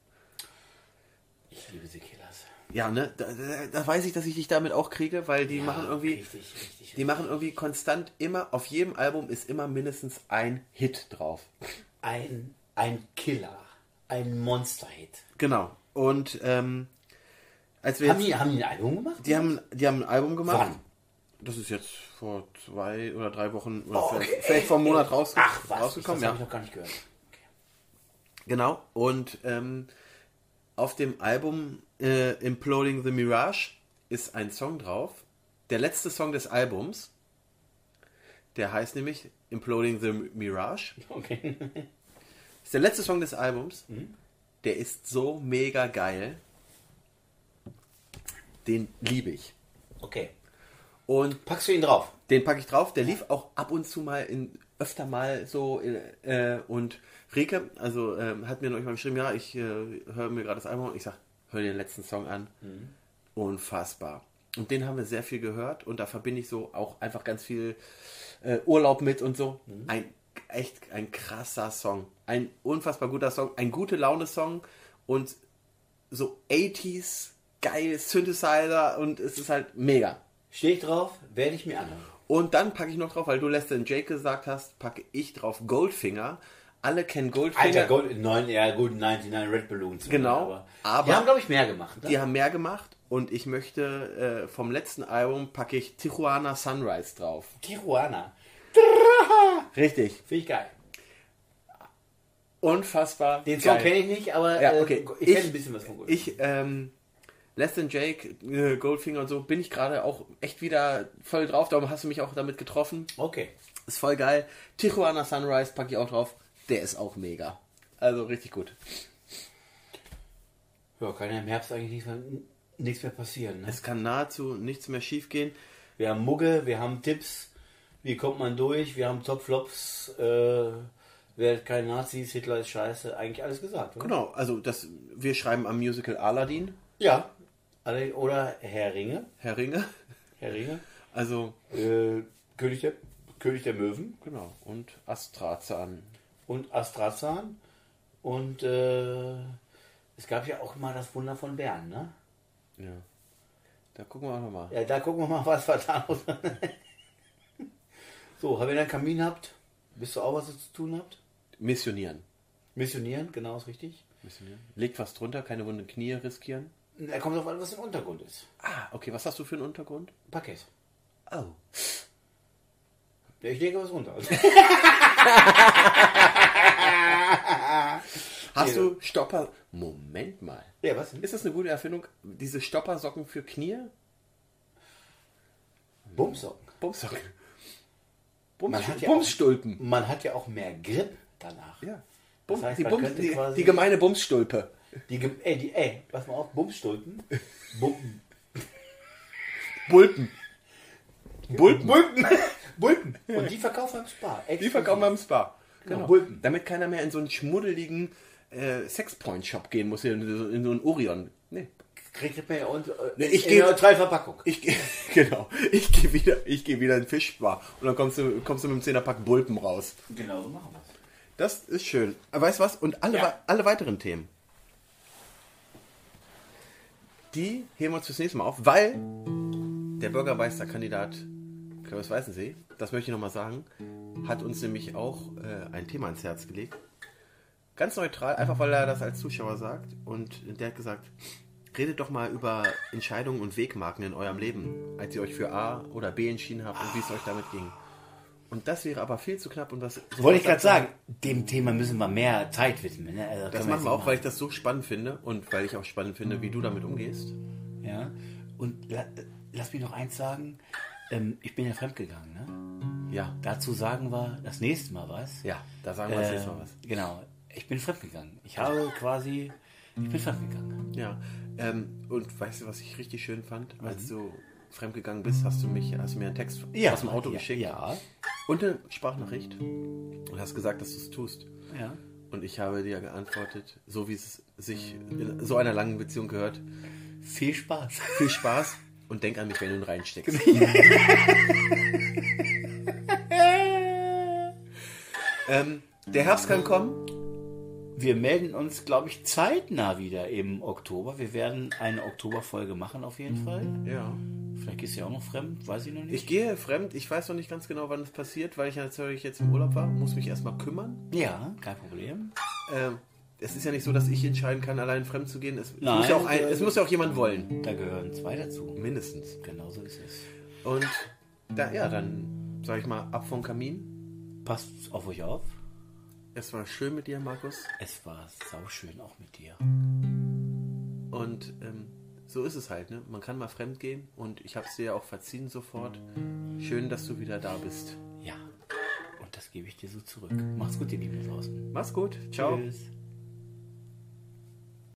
Ich liebe The Killers. Ja, ne? Da, da, da weiß ich, dass ich dich damit auch kriege, weil die Ja, machen irgendwie... Richtig, richtig. Die machen irgendwie konstant immer, auf jedem Album ist immer mindestens ein Hit drauf. Ein, ein Killer. Ein Monster-Hit. Genau. Und ähm, als wir Haben jetzt, die, haben die ein Album gemacht? die haben, die haben ein Album gemacht. Wann? Das ist jetzt vor zwei oder drei Wochen oder Oh, vielleicht, okay. vielleicht vor einem Monat raus, Ach, was? rausgekommen. Das habe Ja, ich noch gar nicht gehört. genau. Und ähm, auf dem Album äh, Imploding the Mirage ist ein Song drauf. Der letzte Song des Albums. Der heißt nämlich Imploding the Mirage. Okay. Ist der letzte Song des Albums. Der ist so mega geil. Den liebe ich. Okay. Und Packst du ihn drauf? den packe ich drauf. Der lief auch ab und zu mal in öfter mal so äh, und Rike, also ähm, hat mir noch mal geschrieben, ja, ich äh, höre mir gerade das Album und ich sag, hör dir den letzten Song an. Mhm. Unfassbar. Und den haben wir sehr viel gehört und da verbinde ich so auch einfach ganz viel äh, Urlaub mit und so. Mhm. Ein echt ein krasser Song. Ein unfassbar guter Song. Ein gute Laune-Song und so achtziger geil Synthesizer und es ist halt mega. Stehe ich drauf, werde ich mir anhören. Und dann packe ich noch drauf, weil du Lester and Jake gesagt hast, packe ich drauf Goldfinger. Alle kennen Goldfinger. Alter, Gold, neun, ja gut, neunundneunzig Red Balloons. Genau, Aber, aber- die haben, glaube ich, mehr gemacht. Ne? Die haben mehr gemacht und ich möchte äh, vom letzten Album packe ich Tijuana Sunrise drauf. Tijuana. Richtig. Finde ich geil. Unfassbar. Den Song geil. kenne ich nicht, aber Ja, äh, okay. ich kenne ein bisschen was von Gold. Ich, ähm, Lester and Jake, äh, Goldfinger und so, bin ich gerade auch echt wieder voll drauf. Darum hast du mich auch damit getroffen. Okay. Ist voll geil. Tijuana Sunrise packe ich auch drauf. Der ist auch mega. Also richtig gut. Ja, kann ja im Herbst eigentlich nichts mehr, nichts mehr passieren. Ne? Es kann nahezu nichts mehr schief gehen. Wir haben Mugge, wir haben Tipps, wie kommt man durch, wir haben Top-Flops, äh, werdet kein Nazis, Hitler ist scheiße, eigentlich alles gesagt, oder? Genau, also das, wir schreiben am Musical Aladdin, Ja. Alle- Oder Herr Ringe, Herr Ringe. Herr Ringe, Also, äh, König, der, König der Möwen genau. Und Astrazan. und Astrazan und äh, es gab ja auch mal das Wunder von Bern, ne? Ja. Da gucken wir auch nochmal. Ja, da gucken wir mal, was wir da noch. So, habt ihr einen Kamin habt? Wisst ihr auch, was ihr zu tun habt? Missionieren. Missionieren, genau ist richtig. Missionieren. Legt was drunter, keine wunden Knie riskieren. Da kommt drauf an, was im Untergrund ist. Ah, okay, was hast du für einen Untergrund? Parkett. Oh. Ja, ich lege was runter. Hast du Stopper... Moment mal. Ja, was denn? Ist das eine gute Erfindung? Diese Stoppersocken für Knie? Bumsocken. Bumssocken. Bums, Man hat ja Bumsstulpen. Man hat ja auch mehr Grip danach. Ja. Das Bums, heißt, die, man Bums, könnte die, quasi- die gemeine Bumsstulpe. Die, Ge- ey, die, ey, pass mal auf, Bumsstulpen. Bum, Bulpen. Bulpen. Bulpen. Bulpen. Und die verkaufen wir im Spa. Die verkaufen wir im Spa. Genau, Bulpen. Damit keiner mehr in so einen schmuddeligen äh, Sexpoint-Shop gehen muss, in so, in so einen Orion. Nee. Kriegt man ja und, äh, Nee, ich in geh- einer Neutralverpackung. Ich gehe genau. Ich gehe wieder, ich gehe wieder in den Fischbar und dann kommst du, kommst du mit dem Zehnerpack Bulpen raus. Genau so machen wir es. Das ist schön. Aber weißt du was? Und alle, Ja. wei- alle weiteren Themen, die heben wir uns fürs nächste Mal auf, weil der Bürgermeisterkandidat Klaus Weißensee, das möchte ich nochmal sagen, hat uns nämlich auch äh, ein Thema ans Herz gelegt. Ganz neutral, einfach weil er das als Zuschauer sagt. Und der hat gesagt, redet doch mal über Entscheidungen und Wegmarken in eurem Leben, als ihr euch für A oder B entschieden habt und wie es euch damit ging. Und das wäre aber viel zu knapp. Und das Wollte ich gerade sagen, dem Thema müssen wir mehr Zeit widmen. Ne? Also Das können machen jetzt wir auch, nicht weil ich das so spannend finde und weil ich auch spannend finde, wie du damit umgehst. Ja. Und la, lass mich noch eins sagen. Ähm, ich bin ja fremdgegangen. Ne? Ja. Dazu sagen wir das nächste Mal was. Ja, da sagen wir jetzt Äh, jetzt mal was. Genau. Ich bin fremdgegangen. Ich habe quasi... Ich bin fremdgegangen. Ja. Ähm, und weißt du, was ich richtig schön fand? Als du fremdgegangen bist, hast du mich, hast du mir einen Text aus dem Auto ja, geschickt. Ja. Und eine Sprachnachricht. Und hast gesagt, dass du es tust. Ja. Und ich habe dir geantwortet, so wie es sich in so einer langen Beziehung gehört. Viel Spaß. Viel Spaß und denk an mich, wenn du ihn reinsteckst. ähm, der Herbst kann kommen. Wir melden uns, glaube ich, zeitnah wieder im Oktober. Wir werden eine Oktoberfolge machen auf jeden Fall. Ja. Vielleicht gehst du ja auch noch fremd, weiß ich noch nicht. Ich gehe fremd. Ich weiß noch nicht ganz genau, wann das passiert, weil ich ja natürlich jetzt im Urlaub war. Muss mich erstmal kümmern. Ja, kein Problem. Ähm, es ist ja nicht so, dass ich entscheiden kann, allein fremd zu gehen. Es, Nein, muss, ja auch ein, äh, es muss ja auch jemand wollen. Da gehören zwei dazu. Mindestens. Genau so ist es. Und da, ja, dann sage ich mal, ab vom Kamin. Passt auf euch auf. Es war schön mit dir, Markus. Es war sauschön auch mit dir. Und ähm, so ist es halt, ne? Man kann mal fremd gehen und ich habe es dir ja auch verziehen sofort. Schön, dass du wieder da bist. Ja. Und das gebe ich dir so zurück. Macht's gut, ihr Lieben da draußen. Mach's gut. Ciao. Tschüss.